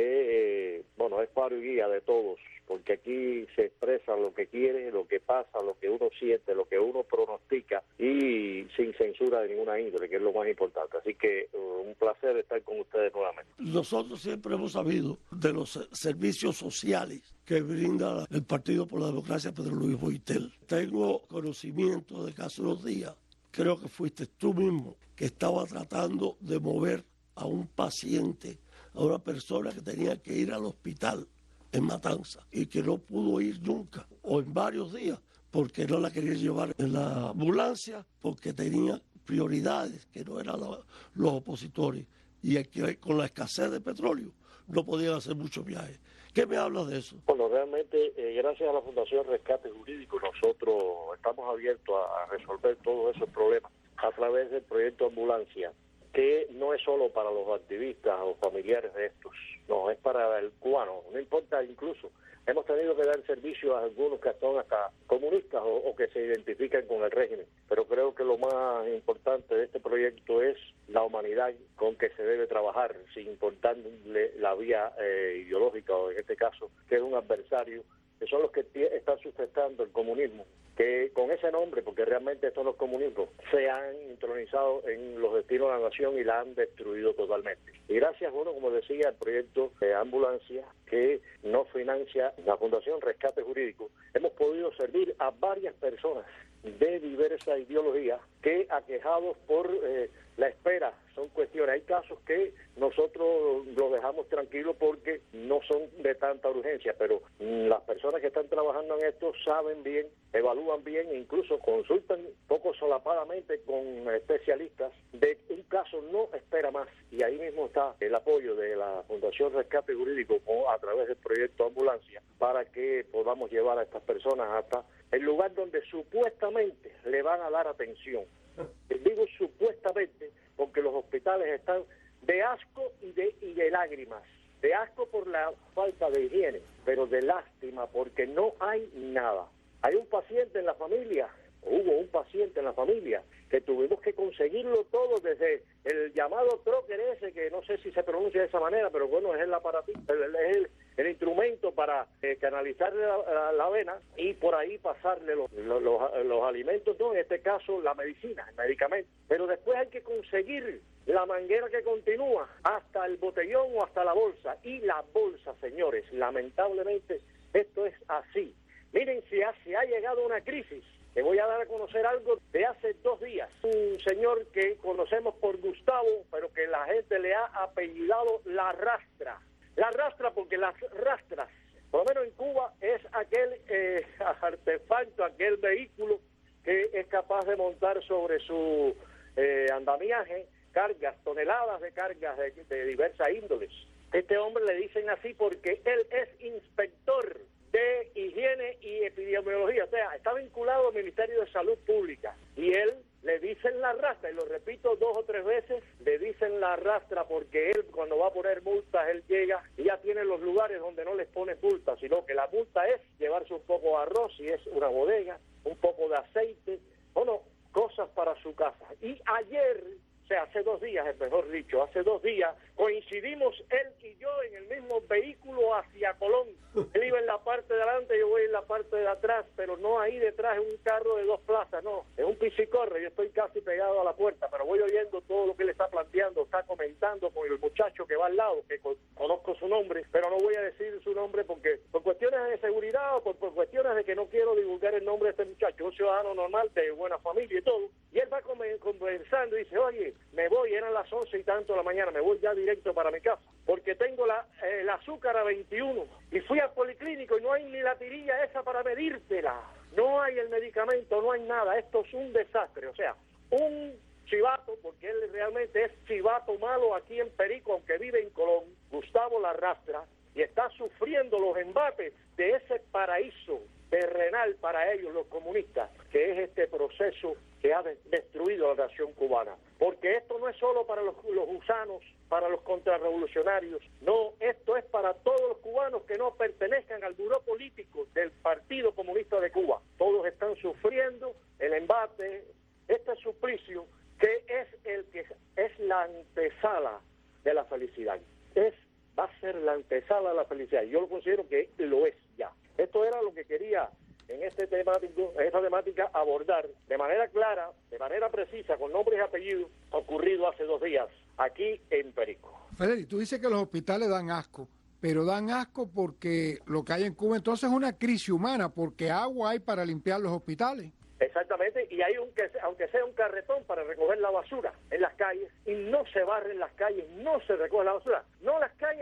que es paro y guía de todos, porque aquí se expresa lo que quiere, lo que pasa, lo que uno siente, lo que uno pronostica y sin censura de ninguna índole, que es lo más importante. Así que un placer estar con ustedes nuevamente.
Nosotros siempre hemos sabido de los servicios sociales que brinda el Partido por la Democracia Pedro Luis Boitel. Tengo conocimiento de que hace unos días, creo que fuiste tú mismo, que estaba tratando de mover a un paciente, a una persona que tenía que ir al hospital en Matanza y que no pudo ir nunca o en varios días porque no la quería llevar en la ambulancia porque tenía prioridades que no eran los opositores y que con la escasez de petróleo no podían hacer muchos viajes. ¿Qué me hablas de eso?
Bueno, realmente, gracias a la Fundación Rescate Jurídico, nosotros estamos abiertos a resolver todos esos problemas a través del proyecto Ambulancia, que no es solo para los activistas o familiares de estos, no, es para el cubano, no importa, incluso hemos tenido que dar servicio a algunos que son hasta comunistas o que se identifican con el régimen, pero creo que lo más importante de este proyecto es la humanidad con que se debe trabajar, sin importarle la vía ideológica, o en este caso, que es un adversario, que son los que están sustentando el comunismo, que con ese nombre, porque realmente esto no es comunismo, se han intronizado en los destinos de la nación y la han destruido totalmente. Y gracias, como decía, al proyecto de Ambulancia, que nos financia la Fundación Rescate Jurídico, hemos podido servir a varias personas de diversa ideología que, aquejados por la espera, son cuestiones. Hay casos que nosotros los dejamos tranquilos porque no son de tanta urgencia, pero las personas que están trabajando en esto saben bien, evalúan bien e incluso consultan poco solapadamente con especialistas de un caso no espera más, y ahí mismo está el apoyo de la Fundación Rescate Jurídico a través del proyecto Ambulancia para que podamos llevar a estas personas hasta el lugar donde supuestamente le van a dar atención. Digo supuestamente porque los hospitales están de asco y de lágrimas, de asco por la falta de higiene, pero de lástima porque no hay nada. Hay un paciente en la familia, hubo un paciente en la familia que tuvimos que conseguirlo todo, desde el llamado trocker ese, que no sé si se pronuncia de esa manera, pero bueno, es el aparatito, es el instrumento para canalizarle la vena y por ahí pasarle los alimentos, no, en este caso la medicina, el medicamento. Pero después hay que conseguir la manguera que continúa hasta el botellón o hasta la bolsa. Y la bolsa, señores, lamentablemente esto es así. Miren, si ha llegado una crisis. Le voy a dar a conocer algo de hace 2 días. Un señor que conocemos por Gustavo, pero que la gente le ha apellidado La Rastra. La Rastra porque las rastras, por lo menos en Cuba, es aquel artefacto, aquel vehículo que es capaz de montar sobre su andamiaje cargas, toneladas de cargas de diversas índoles. Este hombre le dicen así porque él es inspector de higiene y epidemiología, o sea, está vinculado al Ministerio de Salud Pública, y él le dicen La Rastra, y lo repito 2 o 3 veces, le dicen La Rastra porque él, cuando va a poner multas, él llega y ya tiene los lugares donde no les pone multas, sino que la multa es llevarse un poco de arroz, si es una bodega, un poco de aceite, cosas para su casa. Y ayer, o sea, hace 2 días, mejor dicho, hace 2 días, coincidimos él y yo en el mismo vehículo hacia Colón. Él iba en la parte de adelante, yo voy en la parte de atrás, pero no ahí detrás es un carro de 2 plazas, no, es un pisicorre, yo estoy casi pegado a la puerta, pero voy oyendo todo lo que él está planteando, está comentando con el muchacho que va al lado, que conozco su nombre, pero no voy a decir su nombre porque por cuestiones de seguridad o por cuestiones de que no quiero divulgar el nombre de este muchacho, un ciudadano normal, de buena familia y todo, y él va conversando y dice, oye, me voy, eran las 11 y tanto de la mañana, me voy ya directo para mi casa, porque tengo el azúcar a 21, y fui al policlínico y no hay ni la tirilla esa para medírtela, no hay el medicamento, no hay nada, esto es un desastre, o sea, un chivato, porque él realmente es chivato malo aquí en Perico, aunque vive en Colón, Gustavo Larrastra, y está sufriendo los embates de ese paraíso terrenal para ellos, los comunistas, que es este proceso que ha destruido la nación cubana. Porque esto no es solo para los gusanos, para los contrarrevolucionarios, no, esto es para todos los cubanos que no pertenezcan al buró político del Partido Comunista de Cuba. Todos están sufriendo el embate, este suplicio, que es la antesala de la felicidad. Va a ser la antesala de la felicidad. Yo lo considero que lo es ya. Esto era lo que quería en esta temática abordar de manera clara, de manera precisa, con nombres y apellidos, ocurrido hace 2 días aquí en Perico.
Freddy, tú dices que los hospitales dan asco, pero dan asco porque lo que hay en Cuba entonces es una crisis humana, porque agua hay para limpiar los hospitales.
Exactamente, y hay aunque sea un carretón para recoger la basura en las calles, y no se barren las calles, no se recoge la basura, no las calles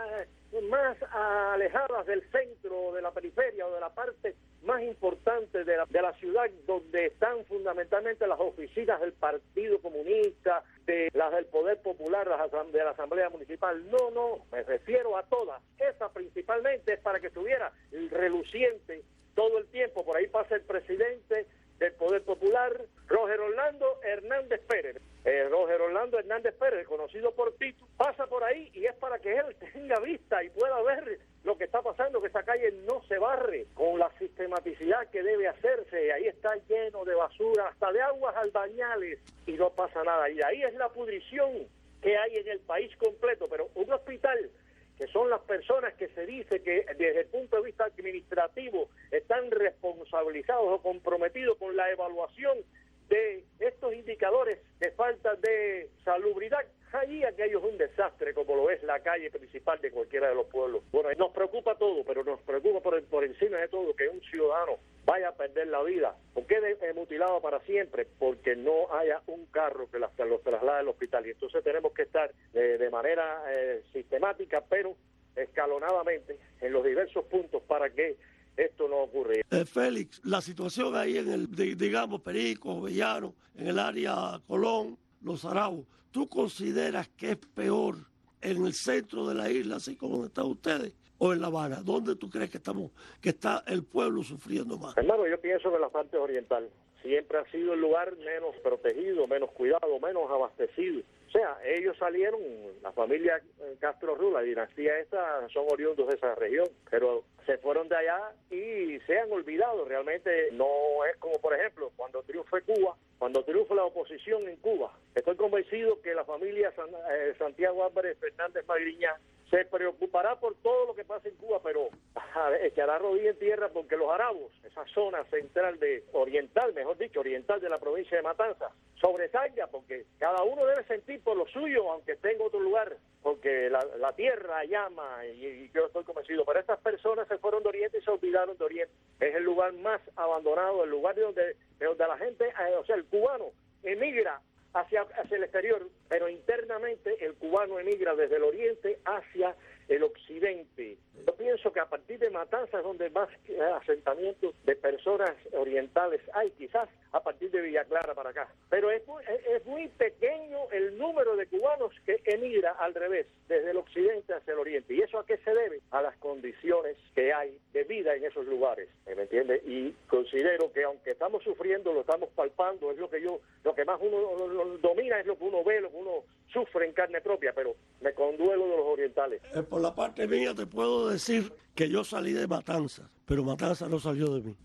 más alejadas del centro, de la periferia o de la parte más importante de la ciudad, donde están fundamentalmente las oficinas del Partido Comunista, de las del Poder Popular, de la Asamblea Municipal. No, me refiero a todas. Esa principalmente es para que estuviera reluciente todo el tiempo. Por ahí pasa el presidente del Poder Popular, Roger Orlando Hernández Pérez. Roger Orlando Hernández Pérez, conocido por Tito, pasa por ahí y es para que él tenga vista y pueda ver lo que está pasando, que esa calle no se barre con la sistematicidad que debe hacerse. Ahí está lleno de basura, hasta de aguas albañales, y no pasa nada. Y ahí es la pudrición que hay en el país completo. Pero un hospital, que son las personas que se dice que desde el punto de vista administrativo están responsabilizados o comprometidos con la evaluación de estos indicadores de falta de salubridad, allí aquello es un desastre, como lo es la calle principal de cualquiera de los pueblos. Bueno, nos preocupa todo, pero nos preocupa por encima de todo que un ciudadano vaya a perder la vida, o quede mutilado para siempre, porque no haya un carro que los traslade al hospital. Y entonces tenemos que estar de manera sistemática, pero escalonadamente, en los diversos puntos para que esto no ocurre.
Félix, la situación ahí en el, digamos, Perico, Bellano, en el área Colón, Los Arabos, ¿tú consideras que es peor en el centro de la isla, así como están ustedes, o en La Habana? ¿Dónde tú crees que está el pueblo sufriendo más?
Hermano, yo pienso que la parte oriental siempre ha sido el lugar menos protegido, menos cuidado, menos abastecido. O sea, ellos salieron, la familia Castro Ruz, la dinastía esta, son oriundos de esa región, pero se fueron de allá y se han olvidado. Realmente no es como, por ejemplo, cuando triunfe Cuba, cuando triunfe la oposición en Cuba. Estoy convencido que la familia Santiago Álvarez Fernández Magriñá se preocupará por todo lo que pasa en Cuba, pero echará rodilla en tierra porque los arabos, esa zona central oriental de la provincia de Matanzas, sobresalga, porque cada uno debe sentir por lo suyo, aunque esté en otro lugar, porque la tierra llama, y yo estoy convencido. Pero estas personas se fueron de Oriente y se olvidaron de Oriente. Es el lugar más abandonado, el lugar de donde la gente, o sea, el cubano emigra hacia el exterior, pero internamente el cubano emigra desde el oriente hacia el occidente. Yo pienso que a partir de Matanzas es donde más asentamientos de personas orientales hay, quizás a partir de Villa Clara para acá. Pero es muy pequeño el número de cubanos que emigra al revés, desde el occidente hacia el oriente. ¿Y eso a qué se debe? A las condiciones que hay de vida en esos lugares, ¿me entiende? Y considero que aunque estamos sufriendo, lo estamos palpando, es lo que más uno domina, es lo que uno ve, lo que uno sufre en carne propia, pero me conduelo de los orientales.
Por la parte mía te puedo decir que yo salí de Matanzas, pero Matanzas no salió de mí.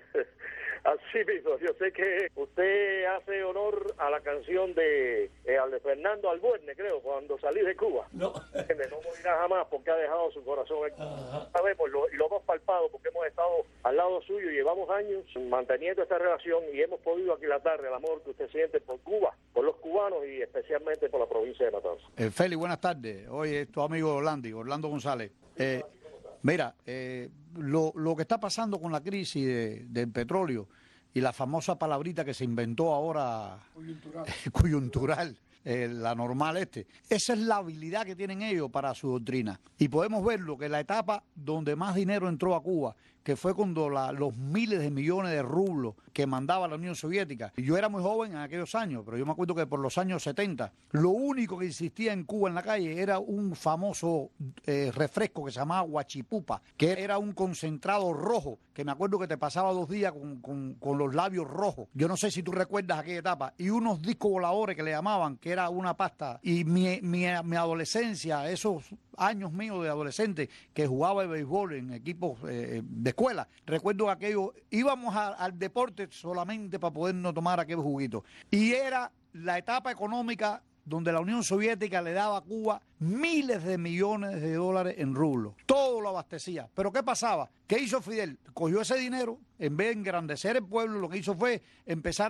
Así mismo, yo sé que usted hace honor a la canción de Fernando Albuerne, creo, cuando salí de Cuba. No morirá jamás, porque ha dejado su corazón aquí. Sabemos, y lo hemos palpado, porque hemos estado al lado suyo y llevamos años manteniendo esta relación y hemos podido aquilatar el amor que usted siente por Cuba, por los cubanos y especialmente por la provincia de Matanzas.
Félix, buenas tardes. Hoy es tu amigo Orlando González. Mira, lo que está pasando con la crisis del petróleo y la famosa palabrita que se inventó ahora, coyuntural, la normal esa es la habilidad que tienen ellos para su doctrina. Y podemos verlo que la etapa donde más dinero entró a Cuba, que fue cuando los miles de millones de rublos que mandaba la Unión Soviética. Yo era muy joven en aquellos años, pero yo me acuerdo que por los años 70, lo único que existía en Cuba en la calle era un famoso refresco que se llamaba Huachipupa, que era un concentrado rojo, que me acuerdo que te pasaba 2 días con los labios rojos. Yo no sé si tú recuerdas aquella etapa. Y unos discos voladores que le llamaban, que era una pasta. Y mi adolescencia, esos años míos de adolescente, que jugaba el béisbol en equipos de escuela, recuerdo que aquello, íbamos al deporte solamente para podernos tomar aquel juguito. Y era la etapa económica donde la Unión Soviética le daba a Cuba miles de millones de dólares en rublos. Todo lo abastecía. Pero ¿qué pasaba? ¿Qué hizo Fidel? Cogió ese dinero, en vez de engrandecer el pueblo, lo que hizo fue empezar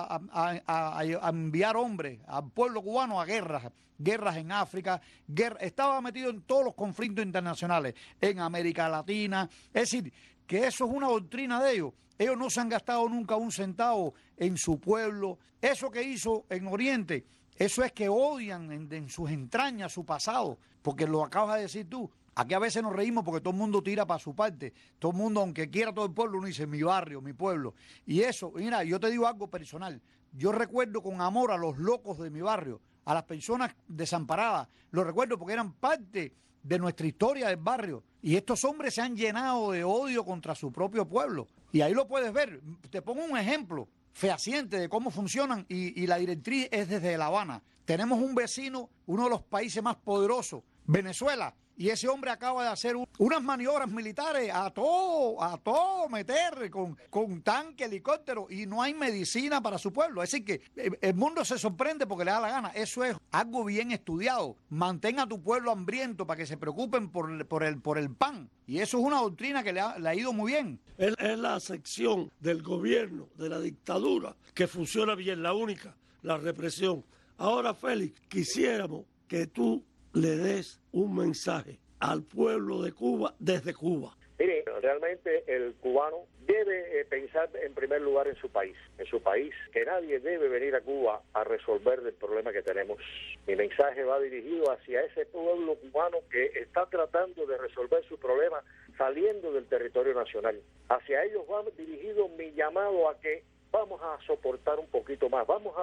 a enviar hombres al pueblo cubano a guerras en África, estaba metido en todos los conflictos internacionales, en América Latina. Es decir, que eso es una doctrina de ellos. Ellos no se han gastado nunca un centavo en su pueblo. Eso que hizo en Oriente, eso es que odian en sus entrañas su pasado, porque lo acabas de decir tú. Aquí a veces nos reímos porque todo el mundo tira para su parte. Todo el mundo, aunque quiera todo el pueblo, uno dice mi barrio, mi pueblo. Y eso, mira, yo te digo algo personal. Yo recuerdo con amor a los locos de mi barrio, a las personas desamparadas. Lo recuerdo porque eran parte de nuestra historia del barrio. Y estos hombres se han llenado de odio contra su propio pueblo. Y ahí lo puedes ver. Te pongo un ejemplo fehaciente de cómo funcionan y la directriz es desde La Habana. Tenemos un vecino, uno de los países más poderosos, Venezuela, y ese hombre acaba de hacer unas maniobras militares a todo meter con tanque, helicóptero, y no hay medicina para su pueblo. Así que el mundo se sorprende porque le da la gana. Eso es algo bien estudiado. Mantén a tu pueblo hambriento para que se preocupen por el pan. Y eso es una doctrina que le ha ido muy bien.
Es la sección del gobierno, de la dictadura, que funciona bien, la única, la represión. Ahora, Félix, quisiéramos que tú le des un mensaje al pueblo de Cuba desde Cuba.
Mire, realmente el cubano debe pensar en primer lugar en su país, que nadie debe venir a Cuba a resolver el problema que tenemos. Mi mensaje va dirigido hacia ese pueblo cubano que está tratando de resolver su problema saliendo del territorio nacional. Hacia ellos va dirigido mi llamado a que vamos a soportar un poquito más, vamos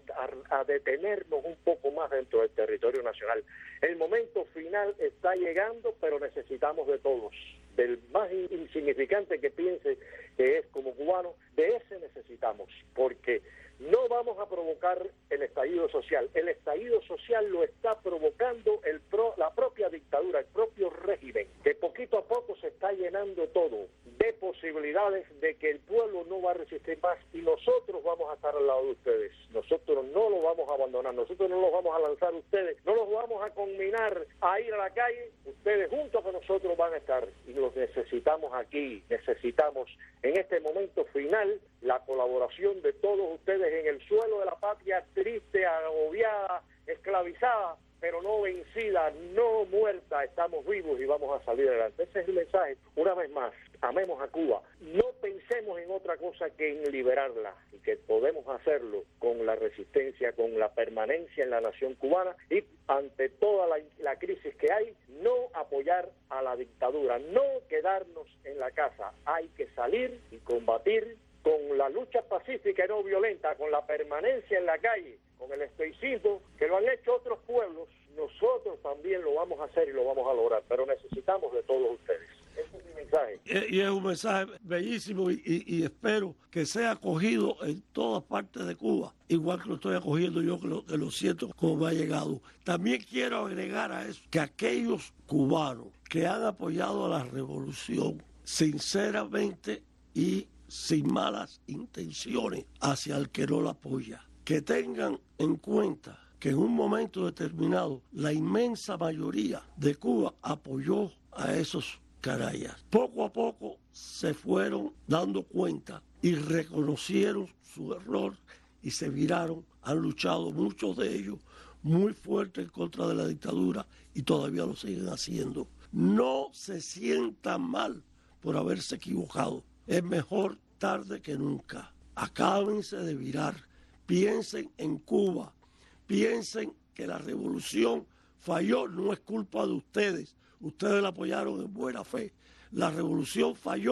a detenernos un poco más dentro del territorio nacional. El momento final está llegando, pero necesitamos de todos. Del más insignificante que piense que es como cubano, de ese necesitamos, porque no vamos a provocar el estallido social. El estallido social lo está provocando la propia dictadura, el propio régimen, que poquito a poco se está llenando todo de posibilidades de que el pueblo no va a resistir más y nosotros vamos a estar al lado de ustedes. Nosotros no lo vamos a abandonar, nosotros no los vamos a lanzar a ustedes, no los vamos a conminar a ir a la calle. Ustedes juntos con nosotros van a estar y los necesitamos aquí. Necesitamos en este momento final la colaboración de todos ustedes en el suelo de la patria, triste, agobiada, esclavizada, pero no vencida, no muerta. Estamos vivos y vamos a salir adelante. Ese es el mensaje. Una vez más, amemos a Cuba. No pensemos en otra cosa que en liberarla, y que podemos hacerlo con la resistencia, con la permanencia en la nación cubana y ante toda la crisis que hay, no apoyar a la dictadura, no quedarnos en la casa. Hay que salir y combatir con la lucha pacífica y no violenta, con la permanencia en la calle, con el estoicismo que lo han hecho otros pueblos. Nosotros también lo vamos a hacer y lo vamos a lograr, pero necesitamos de todos ustedes. Ese es mi mensaje.
Y es un mensaje bellísimo y espero que sea acogido en todas partes de Cuba, igual que lo estoy acogiendo yo, que lo siento como me ha llegado. También quiero agregar a eso que aquellos cubanos que han apoyado a la revolución sinceramente y sin malas intenciones hacia el que no la apoya, que tengan en cuenta que en un momento determinado la inmensa mayoría de Cuba apoyó a esos canallas. Poco a poco se fueron dando cuenta y reconocieron su error y se viraron. Han luchado muchos de ellos muy fuerte en contra de la dictadura y todavía lo siguen haciendo. No se sientan mal por haberse equivocado. Es mejor tarde que nunca. Acábense de virar. Piensen en Cuba. Piensen que la revolución falló. No es culpa de ustedes. Ustedes la apoyaron en buena fe. La revolución falló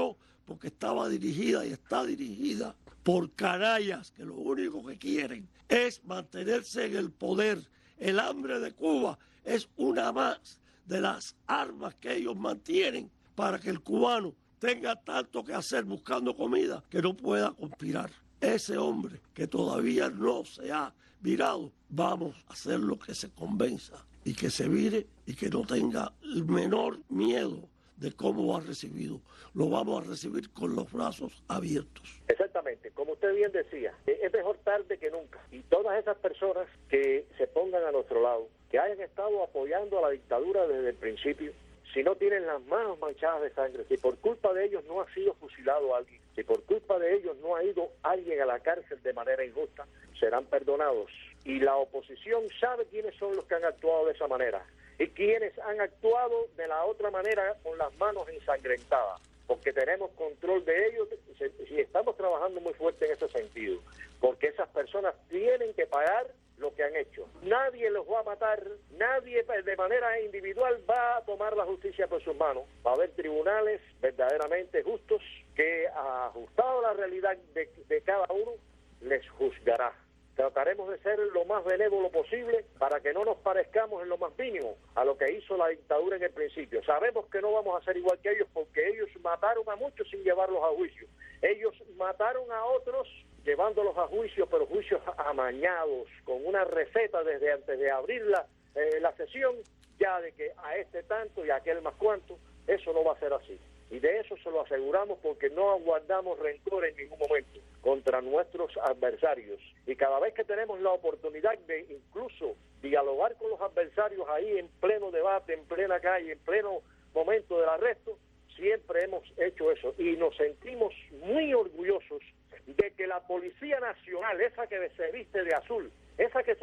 porque estaba dirigida y está dirigida por canallas que lo único que quieren es mantenerse en el poder. El hambre de Cuba es una más de las armas que ellos mantienen para que el cubano tenga tanto que hacer buscando comida que no pueda conspirar. Ese hombre que todavía no se ha virado, vamos a hacer lo que se convenza y que se vire y que no tenga el menor miedo de cómo va recibido. Lo vamos a recibir con los brazos abiertos.
Exactamente, como usted bien decía, es mejor tarde que nunca. Y todas esas personas que se pongan a nuestro lado, que hayan estado apoyando a la dictadura desde el principio, si no tienen las manos manchadas de sangre, si por culpa de ellos no ha sido fusilado alguien, si por culpa de ellos no ha ido alguien a la cárcel de manera injusta, serán perdonados. Y la oposición sabe quiénes son los que han actuado de esa manera y quiénes han actuado de la otra manera con las manos ensangrentadas, porque tenemos control de ellos y estamos trabajando muy fuerte en ese sentido, porque esas personas tienen que pagar lo que han hecho. Nadie los va a matar, nadie de manera individual va a tomar la justicia por sus manos. Va a haber tribunales verdaderamente justos que, ajustado a la realidad de cada uno, les juzgará. Trataremos de ser lo más benévolo posible para que no nos parezcamos en lo más mínimo a lo que hizo la dictadura en el principio. Sabemos que no vamos a ser igual que ellos porque ellos mataron a muchos sin llevarlos a juicio. Ellos mataron a otros llevándolos a juicio, pero juicios amañados, con una receta desde antes de abrir la sesión, ya de que a este tanto y a aquel más cuanto. Eso no va a ser así. Y de eso se lo aseguramos porque no aguardamos rencor en ningún momento contra nuestros adversarios. Y cada vez que tenemos la oportunidad de incluso dialogar con los adversarios ahí en pleno debate, en plena calle, en pleno momento del arresto, siempre hemos hecho eso. Y nos sentimos muy orgullosos de que la Policía Nacional, esa que se viste de azul, esa que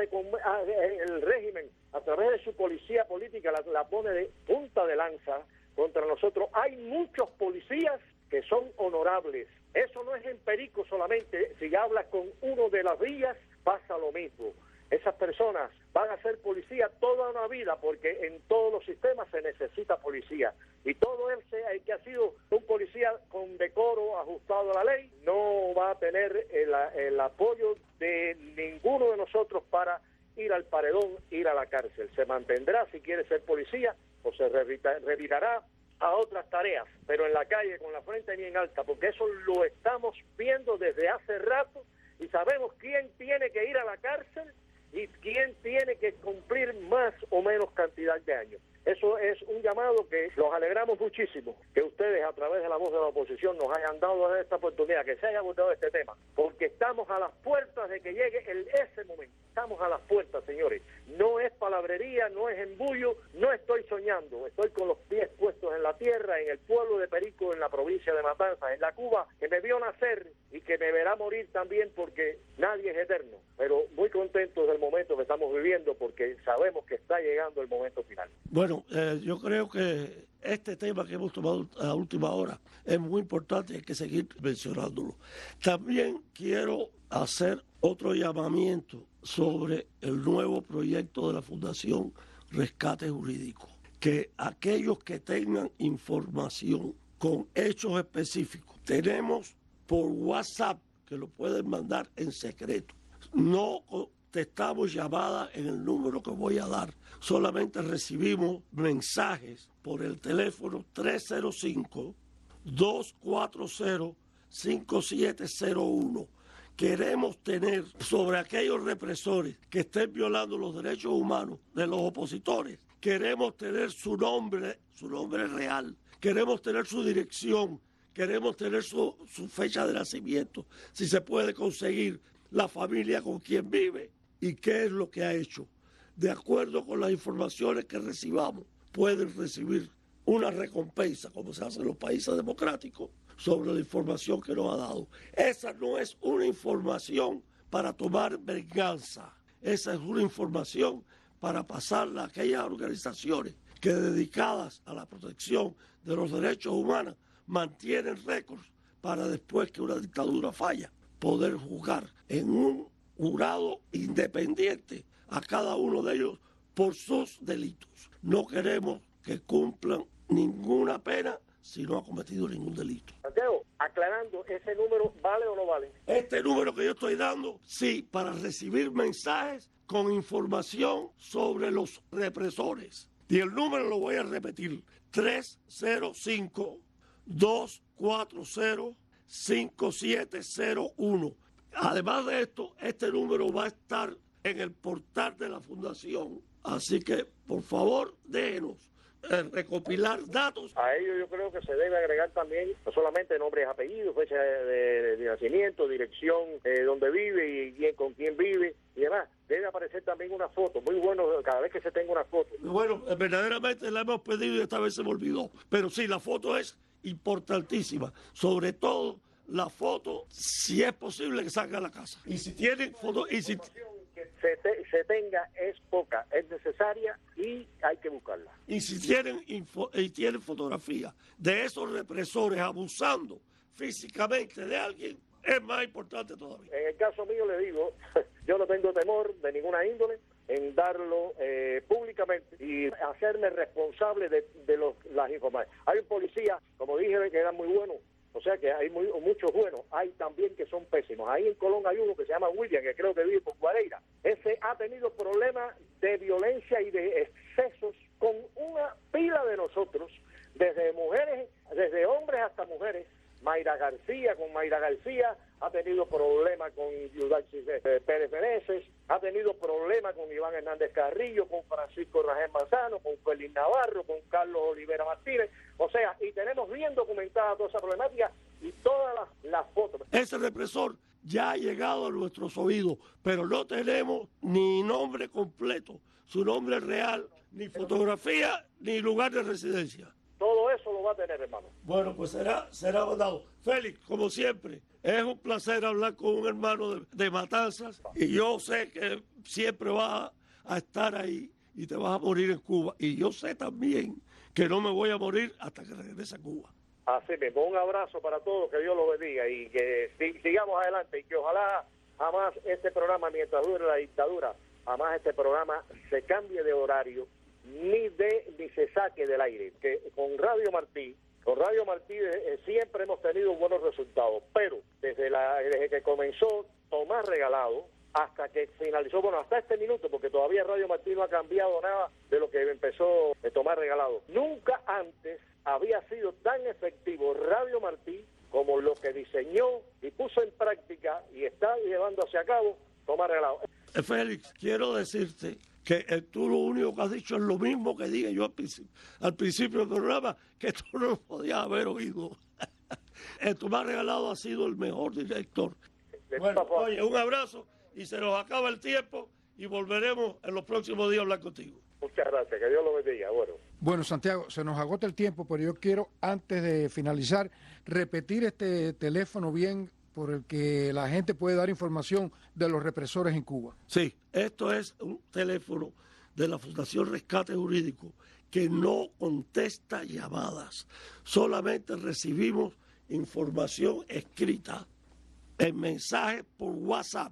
el régimen a través de su policía política la pone de punta de lanza contra nosotros. Hay muchos policías que son honorables. Eso no es en Perico solamente. Si hablas con uno de las villas, pasa lo mismo. Esas personas van a ser policía toda una vida porque en todos los sistemas se necesita policía. Y todo el que ha sido un policía con decoro, ajustado a la ley, no va a tener el apoyo de ninguno de nosotros para ir al paredón, ir a la cárcel. Se mantendrá si quiere ser policía o se revirará a otras tareas, pero en la calle con la frente bien alta, porque eso lo estamos viendo desde hace rato y sabemos quién tiene que ir a la cárcel y quién tiene que cumplir más o menos cantidad de años. Eso es un llamado que los alegramos muchísimo, que ustedes a través de la voz de la oposición nos hayan dado esta oportunidad, que se haya abordado este tema, porque estamos a las puertas de que llegue ese momento. Estamos a las puertas, señores. No es palabrería, no es embullo, no estoy soñando. Estoy con los pies puestos en la tierra, en el pueblo de Perico, en la provincia de Matanzas, en la Cuba que me vio nacer y que me verá morir también, porque nadie es eterno. Pero muy contentos del momento que estamos viviendo porque sabemos que está llegando el momento final.
Bueno, yo creo que este tema que hemos tomado a última hora es muy importante y hay que seguir mencionándolo. También quiero hacer otro llamamiento sobre el nuevo proyecto de la Fundación Rescate Jurídico. Que aquellos que tengan información con hechos específicos, tenemos por WhatsApp, que lo pueden mandar en secreto. No contestamos llamadas en el número que voy a dar. Solamente recibimos mensajes por el teléfono 305-240-5701. Queremos tener sobre aquellos represores que estén violando los derechos humanos de los opositores. Queremos tener su nombre real. Queremos tener su dirección. Queremos tener su fecha de nacimiento. Si se puede conseguir la familia con quien vive y qué es lo que ha hecho. De acuerdo con las informaciones que recibamos, pueden recibir una recompensa, como se hace en los países democráticos, sobre la información que nos ha dado. Esa no es una información para tomar venganza. Esa es una información para pasarla a aquellas organizaciones que, dedicadas a la protección de los derechos humanos, mantienen récords para después que una dictadura falla, poder juzgar en un jurado independiente a cada uno de ellos por sus delitos. No queremos que cumplan ninguna pena si no ha cometido ningún delito.
Santiago, aclarando, ¿ese número vale o no vale?
Este número que yo estoy dando, sí, para recibir mensajes con información sobre los represores. Y el número lo voy a repetir, 305-240-5701. Además de esto, este número va a estar en el portal de la Fundación. Así que, por favor, déjenos recopilar datos.
A ello yo creo que se debe agregar también no solamente nombres y apellidos, fecha de nacimiento, dirección, donde vive y con quién vive y demás. Debe aparecer también una foto, muy bueno cada vez que se tenga una foto.
Bueno, verdaderamente la hemos pedido y esta vez se me olvidó, pero sí, la foto es importantísima, sobre todo la foto, si es posible que salga a la casa. Y si tienen foto, y si
se tenga es poca, es necesaria y hay que buscarla.
Y si tienen tienen fotografía de esos represores abusando físicamente de alguien, es más importante todavía.
En el caso mío le digo, yo no tengo temor de ninguna índole en darlo públicamente y hacerme responsable de las informaciones. Hay un policía, como dije, que era muy bueno. O sea que hay muchos buenos, hay también que son pésimos. Ahí en Colón hay uno que se llama William, que creo que vive por Guareira. Ese ha tenido problemas de violencia y de excesos con una pila de nosotros, desde mujeres, desde hombres hasta mujeres. Con Mayra García ha tenido problemas con Yudaxis Pérez Meneses, ha tenido problemas con Iván Hernández Carrillo, con Francisco Rangel Manzano, con Félix Navarro, con Carlos Olivera Martínez. O sea, y tenemos bien documentada toda esa problemática y todas las fotos.
Ese represor ya ha llegado a nuestros oídos, pero no tenemos ni nombre completo, su nombre real, ni fotografía, ni lugar de residencia.
Todo eso lo va a tener, hermano.
Bueno, pues será mandado. Félix, como siempre, es un placer hablar con un hermano de Matanzas y yo sé que siempre vas a estar ahí y te vas a morir en Cuba. Y yo sé también que no me voy a morir hasta que regrese a Cuba.
Así mismo, un abrazo para todos, que Dios los bendiga y que sigamos adelante y que ojalá jamás este programa, mientras dure la dictadura, jamás este programa se cambie de horario ni se saque del aire. Que con Radio Martí siempre hemos tenido buenos resultados, pero desde que comenzó Tomás Regalado hasta que finalizó, hasta este minuto, porque todavía Radio Martí no ha cambiado nada de lo que empezó Tomás Regalado. Nunca antes había sido tan efectivo Radio Martí como lo que diseñó y puso en práctica y está llevándose a cabo Tomás Regalado.
Félix, quiero decirte que tú lo único que has dicho es lo mismo que dije yo al principio del programa, que tú no lo podías haber oído. Tomás Regalado ha sido el mejor director. Bueno, oye, un abrazo y se nos acaba el tiempo y volveremos en los próximos días a hablar contigo.
Muchas gracias, que Dios lo bendiga.
Bueno, Santiago, se nos agota el tiempo, pero yo quiero, antes de finalizar, repetir este teléfono bien por el que la gente puede dar información de los represores en Cuba.
Sí, esto es un teléfono de la Fundación Rescate Jurídico que no contesta llamadas, solamente recibimos información escrita en mensajes por WhatsApp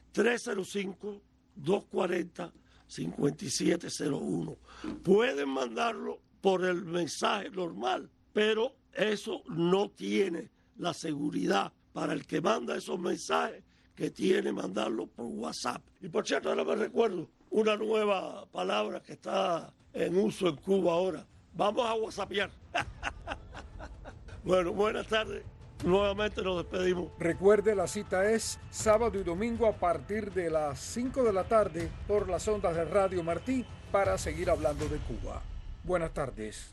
305-240-5701. Pueden mandarlo por el mensaje normal, pero eso no tiene la seguridad para el que manda esos mensajes que tiene mandarlo por WhatsApp. Y por cierto, ahora me recuerdo una nueva palabra que está en uso en Cuba ahora. Vamos a whatsappear. Bueno, buenas tardes. Nuevamente nos despedimos.
Recuerde, la cita es sábado y domingo a partir de las 5 de la tarde por las ondas de Radio Martí para seguir hablando de Cuba. Buenas tardes.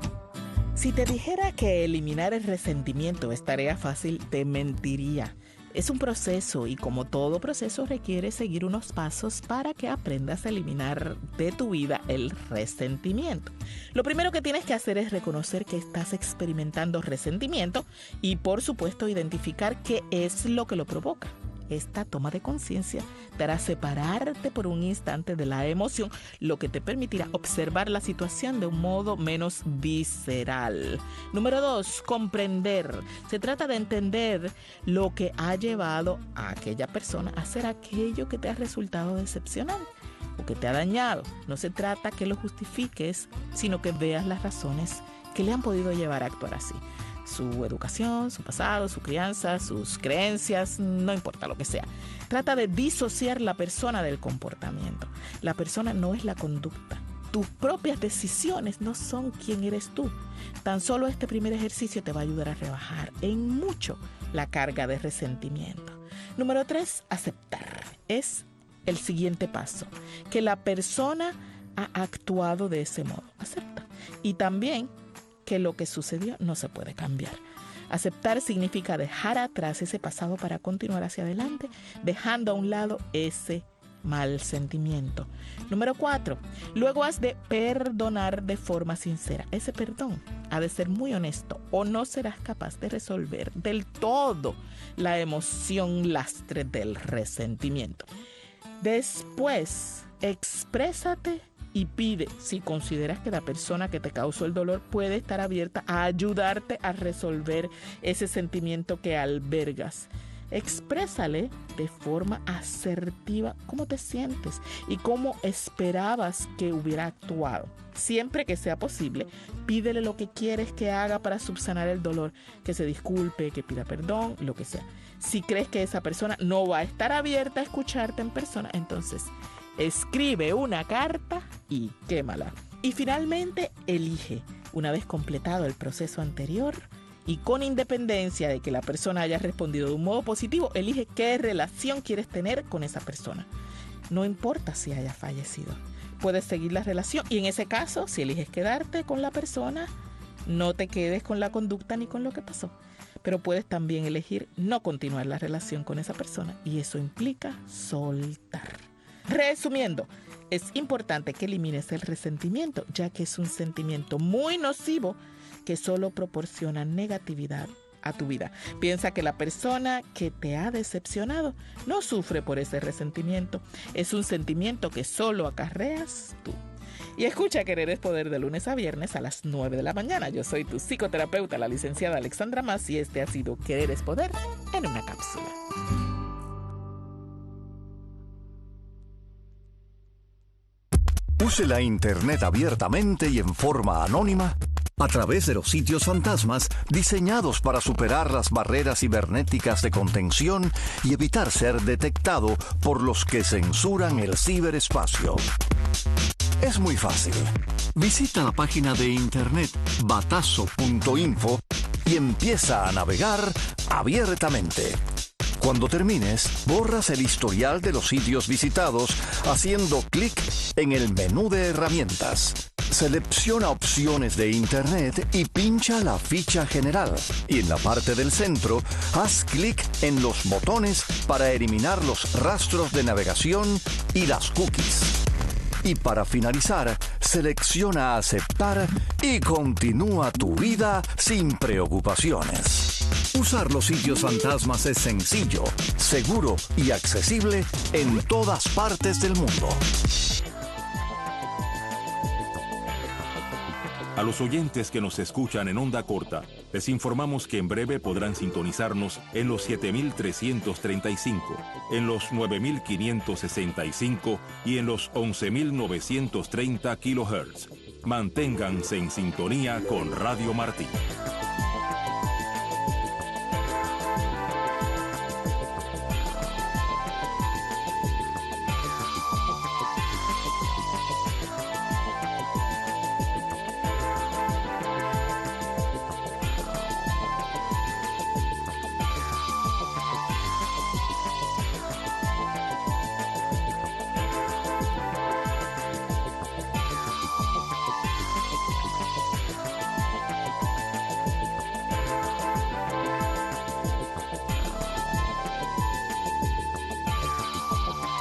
Si te dijera que eliminar el resentimiento es tarea fácil, te mentiría. Es un proceso y como todo proceso requiere seguir unos pasos para que aprendas a eliminar de tu vida el resentimiento. Lo primero que tienes que hacer es reconocer que estás experimentando resentimiento y por supuesto identificar qué es lo que lo provoca. Esta toma de conciencia te hará separarte por un instante de la emoción, lo que te permitirá observar la situación de un modo menos visceral. Número 2, comprender. Se trata de entender lo que ha llevado a aquella persona a hacer aquello que te ha resultado decepcionante o que te ha dañado. No se trata que lo justifiques, sino que veas las razones que le han podido llevar a actuar así. Su educación, su pasado, su crianza, sus creencias, no importa lo que sea. Trata de disociar la persona del comportamiento. La persona no es la conducta. Tus propias decisiones no son quién eres tú. Tan solo este primer ejercicio te va a ayudar a rebajar en mucho la carga de resentimiento. Número 3, aceptar. Es el siguiente paso. Que la persona ha actuado de ese modo. Acepta. Y también que lo que sucedió no se puede cambiar. Aceptar significa dejar atrás ese pasado para continuar hacia adelante, dejando a un lado ese mal sentimiento. Número 4, luego has de perdonar de forma sincera. Ese perdón ha de ser muy honesto o no serás capaz de resolver del todo la emoción lastre del resentimiento. Después, exprésate y pide si consideras que la persona que te causó el dolor puede estar abierta a ayudarte a resolver ese sentimiento que albergas. Exprésale de forma asertiva cómo te sientes y cómo esperabas que hubiera actuado. Siempre que sea posible, pídele lo que quieres que haga para subsanar el dolor, que se disculpe, que pida perdón, lo que sea. Si crees que esa persona no va a estar abierta a escucharte en persona, entonces escribe una carta y quémala. Y finalmente, elige, una vez completado el proceso anterior y con independencia de que la persona haya respondido de un modo positivo, elige qué relación quieres tener con esa persona. No importa si haya fallecido. Puedes seguir la relación y en ese caso, si eliges quedarte con la persona, no te quedes con la conducta ni con lo que pasó. Pero puedes también elegir no continuar la relación con esa persona y eso implica soltar. Resumiendo, es importante que elimines el resentimiento, ya que es un sentimiento muy nocivo que solo proporciona negatividad a tu vida. Piensa que la persona que te ha decepcionado no sufre por ese resentimiento. Es un sentimiento que solo acarreas tú. Y escucha Querer es Poder de lunes a viernes a las 9 de la mañana. Yo soy tu psicoterapeuta, la licenciada Alexandra Mas, y este ha sido Querer es Poder en una cápsula.
Use la Internet abiertamente y en forma anónima a través de los sitios fantasmas diseñados para superar las barreras cibernéticas de contención y evitar ser detectado por los que censuran el ciberespacio. Es muy fácil. Visita la página de internet batazo.info y empieza a navegar abiertamente. Cuando termines, borras el historial de los sitios visitados haciendo clic en el menú de herramientas. Selecciona opciones de Internet y pincha la ficha general. Y en la parte del centro, haz clic en los botones para eliminar los rastros de navegación y las cookies. Y para finalizar, selecciona Aceptar y continúa tu vida sin preocupaciones. Usar los sitios fantasmas es sencillo, seguro y accesible en todas partes del mundo.
A los oyentes que nos escuchan en onda corta, les informamos que en breve podrán sintonizarnos en los 7335, en los 9565 y en los 11930 kHz. Manténganse en sintonía con Radio Martí.